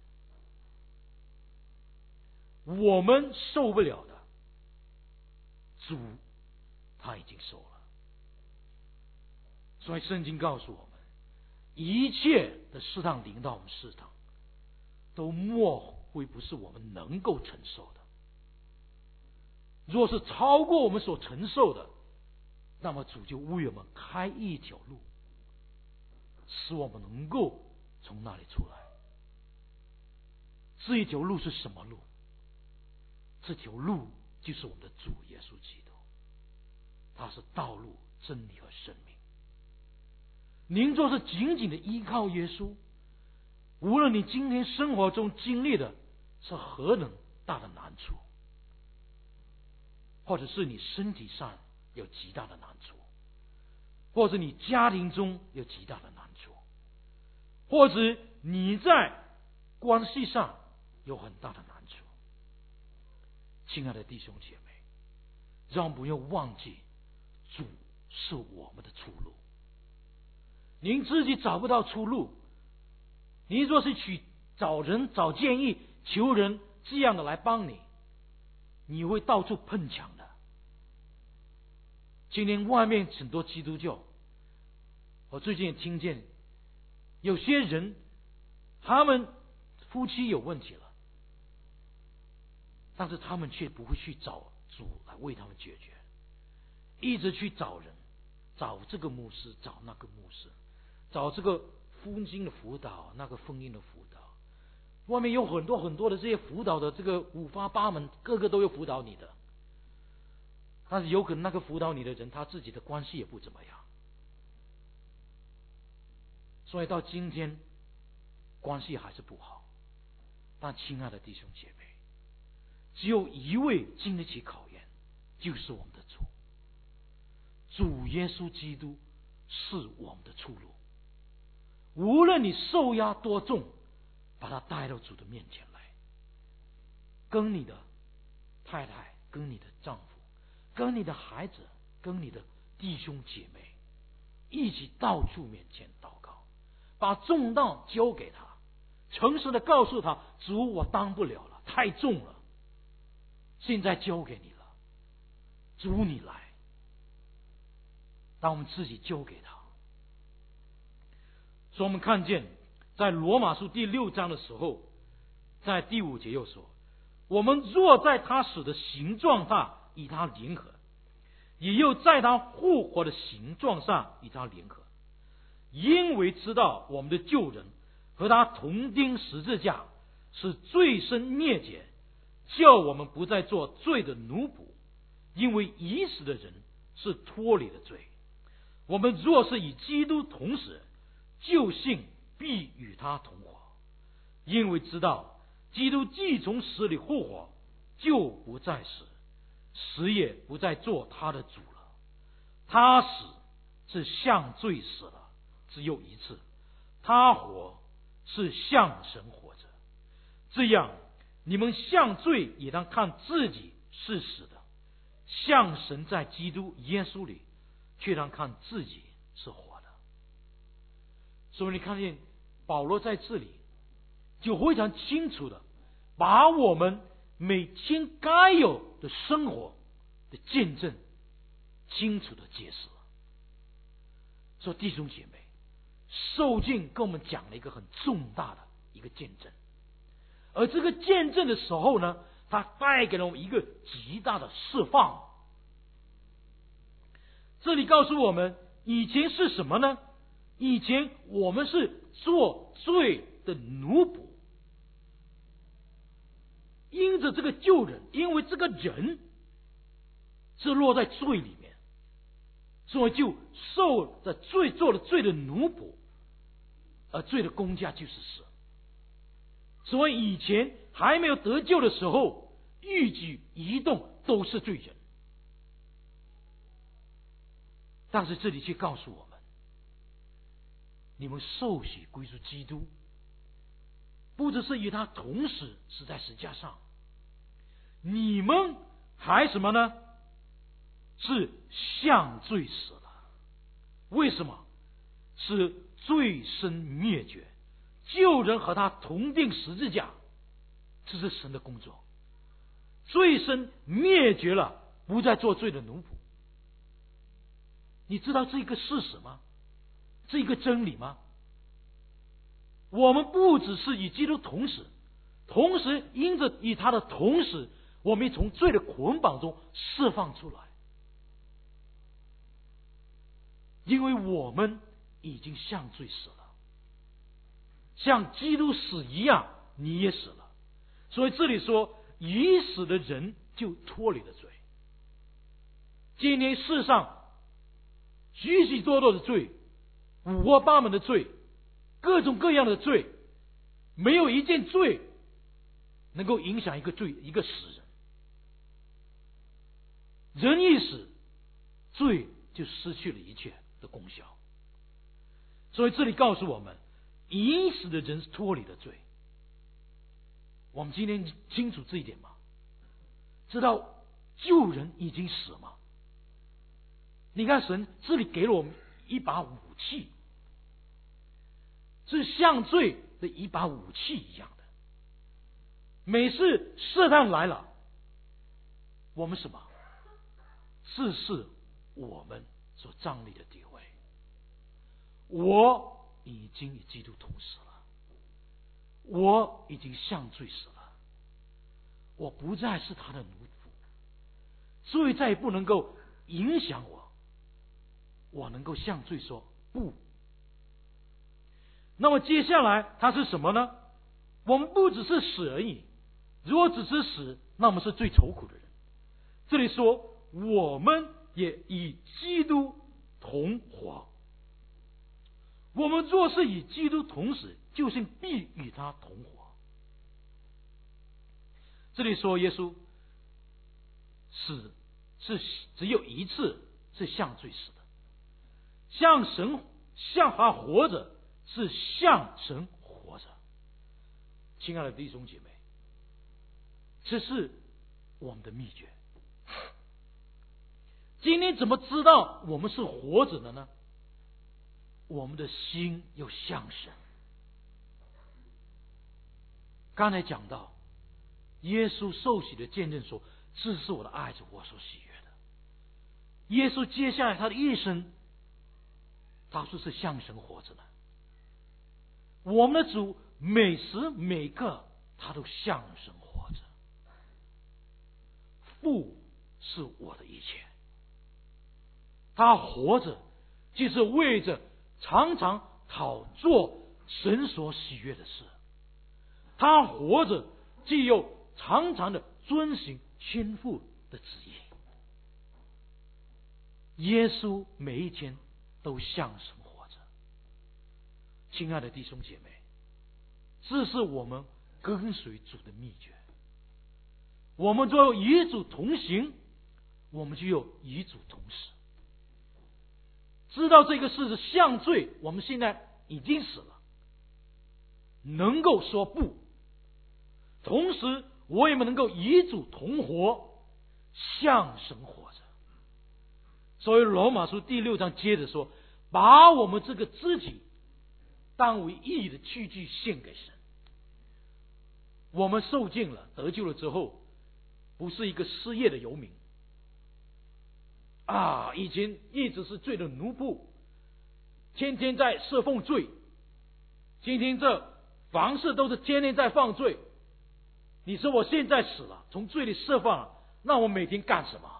我们受不了的，主他已经受了。所以圣经告诉我们，一切的试探临到我们身上，都莫非不是我们能够承受的。若是超过我们所承受的，那么主就为我们开一条路，使我们能够从那里出来。这一条路是什么路？这条路就是我们的主耶稣基督，他是道路、真理和生命。您若是紧紧的依靠耶稣，无论你今天生活中经历的是何等大的难处，或者是你身体上有极大的难处，或者你家庭中有极大的难处，或者你在关系上有很大的难处，亲爱的弟兄姐妹，让我们不要忘记，主是我们的出路。您自己找不到出路，你若是去找人、找建议、求人这样的来帮你，你会到处碰墙的。今天外面很多基督教，我最近也听见有些人，他们夫妻有问题了，但是他们却不会去找主来为他们解决，一直去找人，找这个牧师，找那个牧师，找这个婚姻的辅导，那个婚姻的辅导。外面有很多很多的这些辅导的，这个五花八门，个个都有辅导你的。但是有可能那个辅导你的人，他自己的关系也不怎么样。所以到今天，关系还是不好。但亲爱的弟兄姐妹，只有一位经得起考验，就是我们的主。主耶稣基督是我们的出路。无论你受压多重，把他带到主的面前来，跟你的太太，跟你的丈夫，跟你的孩子，跟你的弟兄姐妹一起到主面前祷告，把重担交给他，诚实的告诉他，主，我当不了了，太重了，现在交给你了，主你来。当我们自己交给他，所以我们看见在罗马书第六章的时候，在第五节又说，我们若在他死的形状上与他联合，也又在他复活的形状上与他联合，因为知道我们的旧人和他同钉十字架，是罪身灭绝，叫我们不再做罪的奴仆，因为已死的人是脱离了罪。我们若是与基督同死，就信必与他同活，因为知道基督既从死里复活， 就不再死，死也不再做他的主了。他死是向罪死了，只有一次；他活是向神活着。这样，你们向罪也当看自己是死的，向神在基督耶稣里却当看自己是活的。所以你看见保罗在这里就非常清楚的把我们每天该有的生活的见证清楚的解释了。说弟兄姐妹，受尽跟我们讲了一个很重大的一个见证，而这个见证的时候呢，它带给了我们一个极大的释放。这里告诉我们，以前是什么呢？以前我们是做罪的奴仆，因着这个旧人，因为这个人是落在罪里面，所以就受着罪，做了罪的奴仆，而罪的工价就是死。所以以前还没有得救的时候，一举一动都是罪人。但是这里却告诉我们，你们受洗归属基督，不只是与他同时死在十字架上，你们还什么呢？是向罪死了。为什么？是罪身灭绝，旧人和他同定十字架，这是神的工作。罪身灭绝了，不再做罪的奴仆。你知道这一个事实吗？这一个真理吗？我们不只是与基督同死，同时因着与他的同死，我们从罪的捆绑中释放出来，因为我们已经向罪死了，像基督死一样，你也死了。所以这里说，已死的人就脱离了罪。今天世上许许多多的罪，五花八门的罪，各种各样的罪，没有一件罪能够影响一个罪一个死人。人一死，罪就失去了一切的功效。所以这里告诉我们，已死的人是脱离了罪。我们今天清楚这一点吗？知道旧人已经死吗？你看神这里给了我们一把武器，是像罪的一把武器一样的。每次试探来了，我们什么？这是我们所站立的地位。我已经与基督同死了，我已经向罪死了，我不再是他的奴仆，所以再也不能够影响我。我能够向罪说不。那么接下来他是什么呢？我们不只是死而已，如果只是死，那我们是最愁苦的人。这里说我们也与基督同活，我们若是与基督同死，就是必与他同活。这里说耶稣死是只有一次，是向罪死的，向神向他活着，是向神活着。亲爱的弟兄姐妹，这是我们的秘诀。今天怎么知道我们是活着的呢？我们的心要向神。刚才讲到耶稣受洗的见证说，这是我的爱子，我所喜悦的。耶稣接下来他的一生，他说是向神活着的。我们的主每时每刻他都向神活着。父是我的一切，他活着就是为着常常讨做神所喜悦的事，他活着既有常常的遵行天父的旨意。耶稣每一天都向神活着。亲爱的弟兄姐妹，这是我们跟随主的秘诀。 我们就与主同行，我们就有与主同死。知道这个事是向罪，我们现在已经死了，能够说不，同时我也能够与主同活，向神活着。所以罗马书第六章接着说，把我们这个肢体当为义的器具献给神。我们受尽了得救了之后，不是一个失业的游民啊，以前一直是罪的奴仆，天天在侍奉罪，今天这凡事都是天天在犯罪。你说我现在死了，从罪里释放了，那我每天干什么？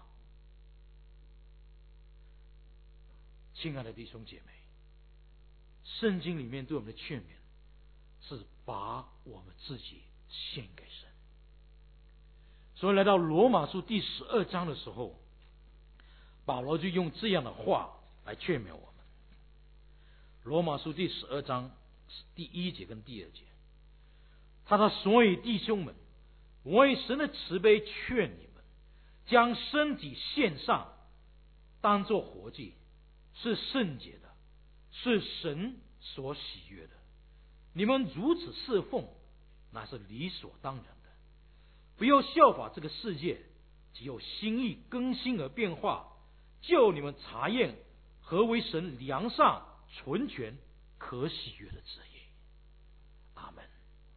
亲爱的弟兄姐妹，圣经里面对我们的劝勉是把我们自己献给神。所以来到罗马书第十二章的时候，保罗就用这样的话来劝勉我们。罗马书第十二章第一节跟第二节，他说：所以弟兄们，我以神的慈悲劝你们，将身体献上，当作活祭，是圣洁的，是神所喜悦的。你们如此侍奉，那是理所当然的。不要效法这个世界，只有心意更新而变化，就你们查验何为神良善、纯全、可喜悦的旨意。阿门。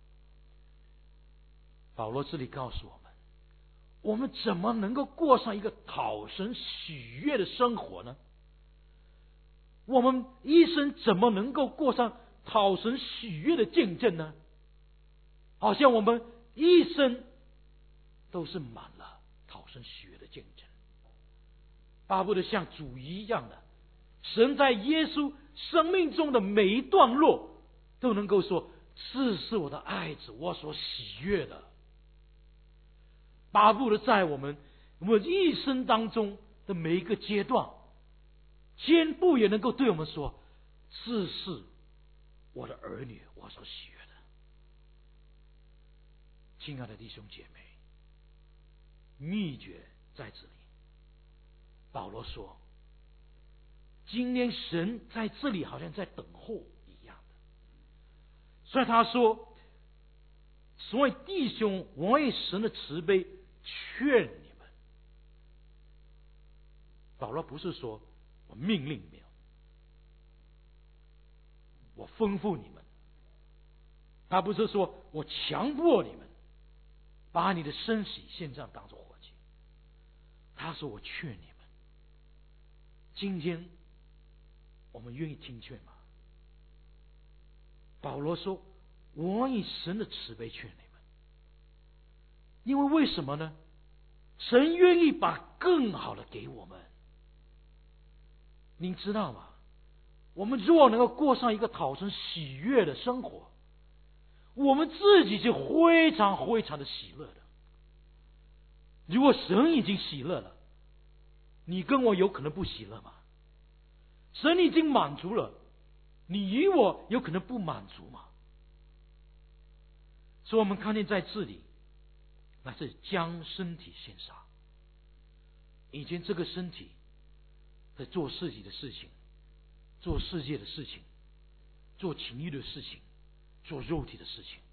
保罗这里告诉我们，我们怎么能够过上一个讨神喜悦的生活呢？我们一生怎么能够过上讨神喜悦的见证呢？好像我们一生都是满了讨神喜悦的见证，巴不得像主一样的，神在耶稣生命中的每一段落都能够说，这是我的爱子，我所喜悦的。巴不得在我们我们一生当中的每一个阶段，天父也能够对我们说，这是我的儿女，我所喜悦的。亲爱的弟兄姐妹，秘诀在这里。保罗说，今天神在这里好像在等候一样的，所以他说，所以弟兄，我以神的慈悲劝你们。保罗不是说我命令你们，我吩咐你们，他不是说我强迫你们把你的身体献上当作活祭，他说我劝你们。今天我们愿意听劝吗？保罗说，我以神的慈悲劝你们。因为为什么呢？神愿意把更好的给我们。您知道吗？我们如果能够过上一个讨神喜悦的生活，我们自己就非常非常的喜乐的。如果神已经喜乐了，你跟我有可能不喜乐吗？神已经满足了，你与我有可能不满足吗？所以我们看见在这里，那是将身体献上。以前这个身体在做自己的事情，做世界的事情，做情欲的事情，做肉体的事情。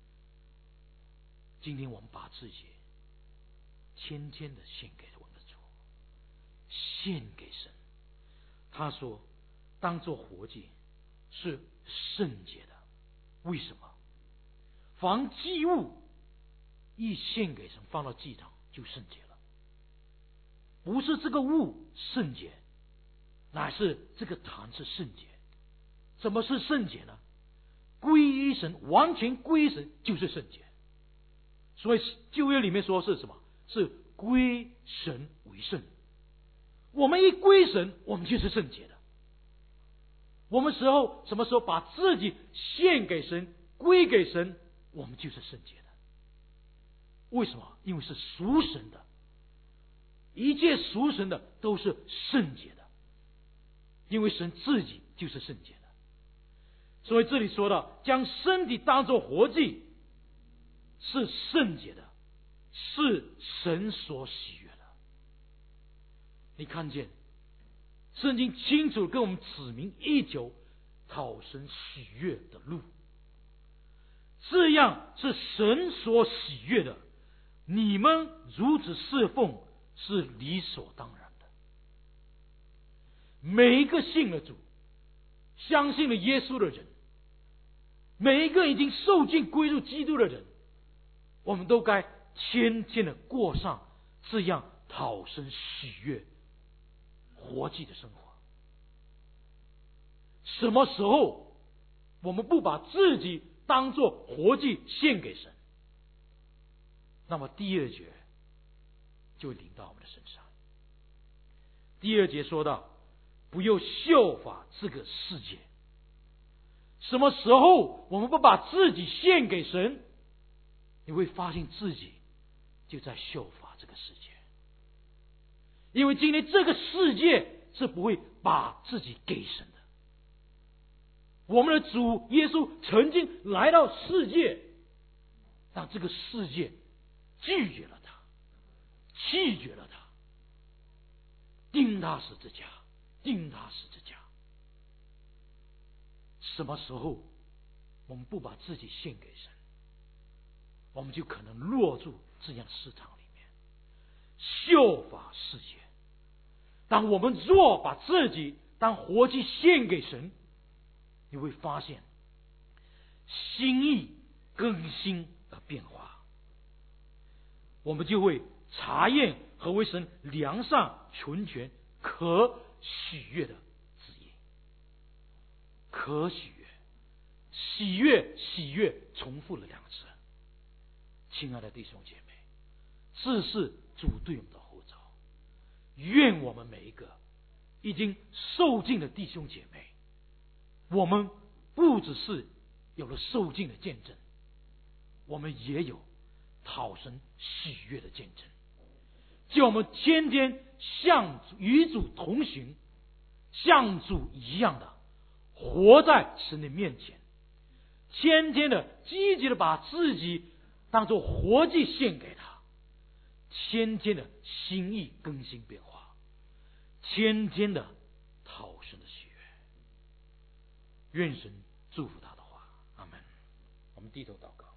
今天我们把自己天天的献给我们的主，献给神。他说当作活祭，是圣洁的。为什么？凡祭物一献给神，放到祭坛就圣洁了。不是这个物圣洁，乃是这个坛是圣洁。什么是圣洁呢？归于神，完全归于神就是圣洁。所以旧约里面说是什么？是归神为圣。我们一归神，我们就是圣洁的。我们时候什么时候把自己献给神，归给神，我们就是圣洁的。为什么？因为是属神的，一切属神的都是圣洁的，因为神自己就是圣洁的。所以这里说到将身体当作活祭，是圣洁的， 是神所喜悦的。你看见圣经清楚跟我们指明一条讨神喜悦的路，这样是神所喜悦的，你们如此侍奉是理所当然的。每一个信了主、相信了耶稣的人，每一个已经受尽归入基督的人，我们都该天天的过上这样讨神喜悦活祭的生活。什么时候我们不把自己当作活祭献给神，那么第二节就会临到我们的身上。第二节说到，不要效法这个世界。什么时候我们不把自己献给神，你会发现自己就在效法这个世界。因为今天这个世界是不会把自己给神的。我们的主耶稣曾经来到世界，但这个世界拒绝了他，弃绝了他，钉他十字架，钉他十字架。什么时候我们不把自己献给神，我们就可能落入这样市场里面，效法世界。当我们若把自己当活祭献给神，你会发现心意更新而变化，我们就会查验何为神良善、纯全、可喜悦的旨意。可喜悦，喜悦，喜悦，重复了两次。亲爱的弟兄姐妹，这是主对我们的呼召。愿我们每一个已经受尽的弟兄姐妹，我们不只是有了受尽的见证，我们也有讨神喜悦的见证。叫我们天天向主与主同行，像主一样的活在神的面前，天天的积极的把自己当作活祭献给他，天天的心意更新变化，天天的讨神的喜悦。愿神祝福他的话，阿们。我们低头祷告。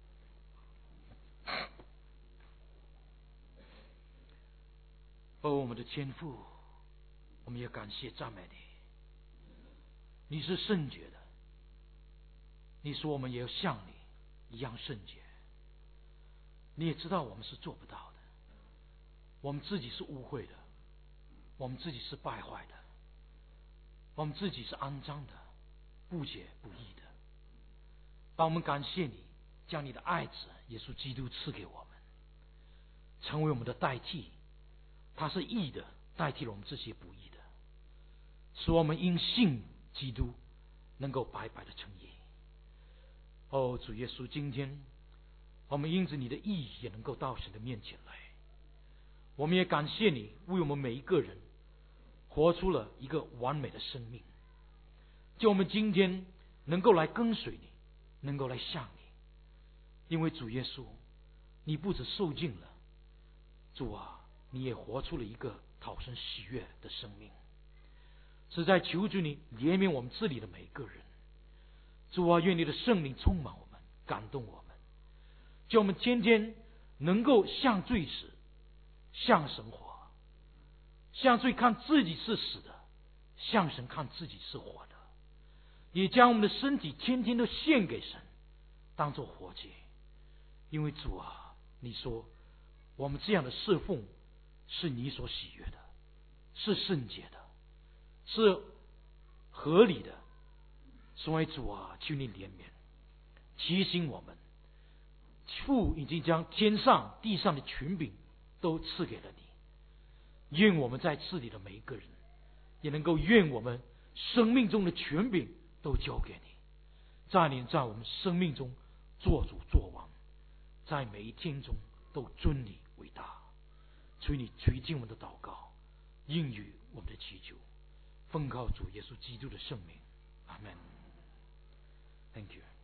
哦，我们的天父，我们也感谢赞美你，你是圣洁的，你说我们也要像你一样圣洁。你也知道我们是做不到的，我们自己是污秽的，我们自己是败坏的，我们自己是肮脏的，不洁不义的。但我们感谢你，将你的爱子耶稣基督赐给我们，成为我们的代替。他是义的，代替了我们这些不义的，使我们因信基督能够白白的称义。哦，主耶稣，今天我们因着你的义也能够到神的面前来。我们也感谢你为我们每一个人活出了一个完美的生命，叫我们今天能够来跟随你，能够来向你。因为主耶稣，你不止受尽了，主啊，你也活出了一个讨神喜悦的生命。实在求主你怜悯我们这里的每一个人，主啊，愿你的圣灵充满我们，感动我们，叫我们天天能够向罪死，向神活，向罪看自己是死的，向神看自己是活的，也将我们的身体天天都献给神，当作活祭。因为主啊，你说我们这样的侍奉是你所喜悦的，是圣洁的，是合理的。所以主啊，求你怜悯，提醒我们，父已经将天上地上的权柄都赐给了你。愿我们在这里的每一个人也能够愿我们生命中的权柄都交给你，在你在我们生命中做主做王，在每一天中都尊你为大。求你垂听我们的祷告，应允我们的祈求，奉靠主耶稣基督的圣名，阿们。Thank you.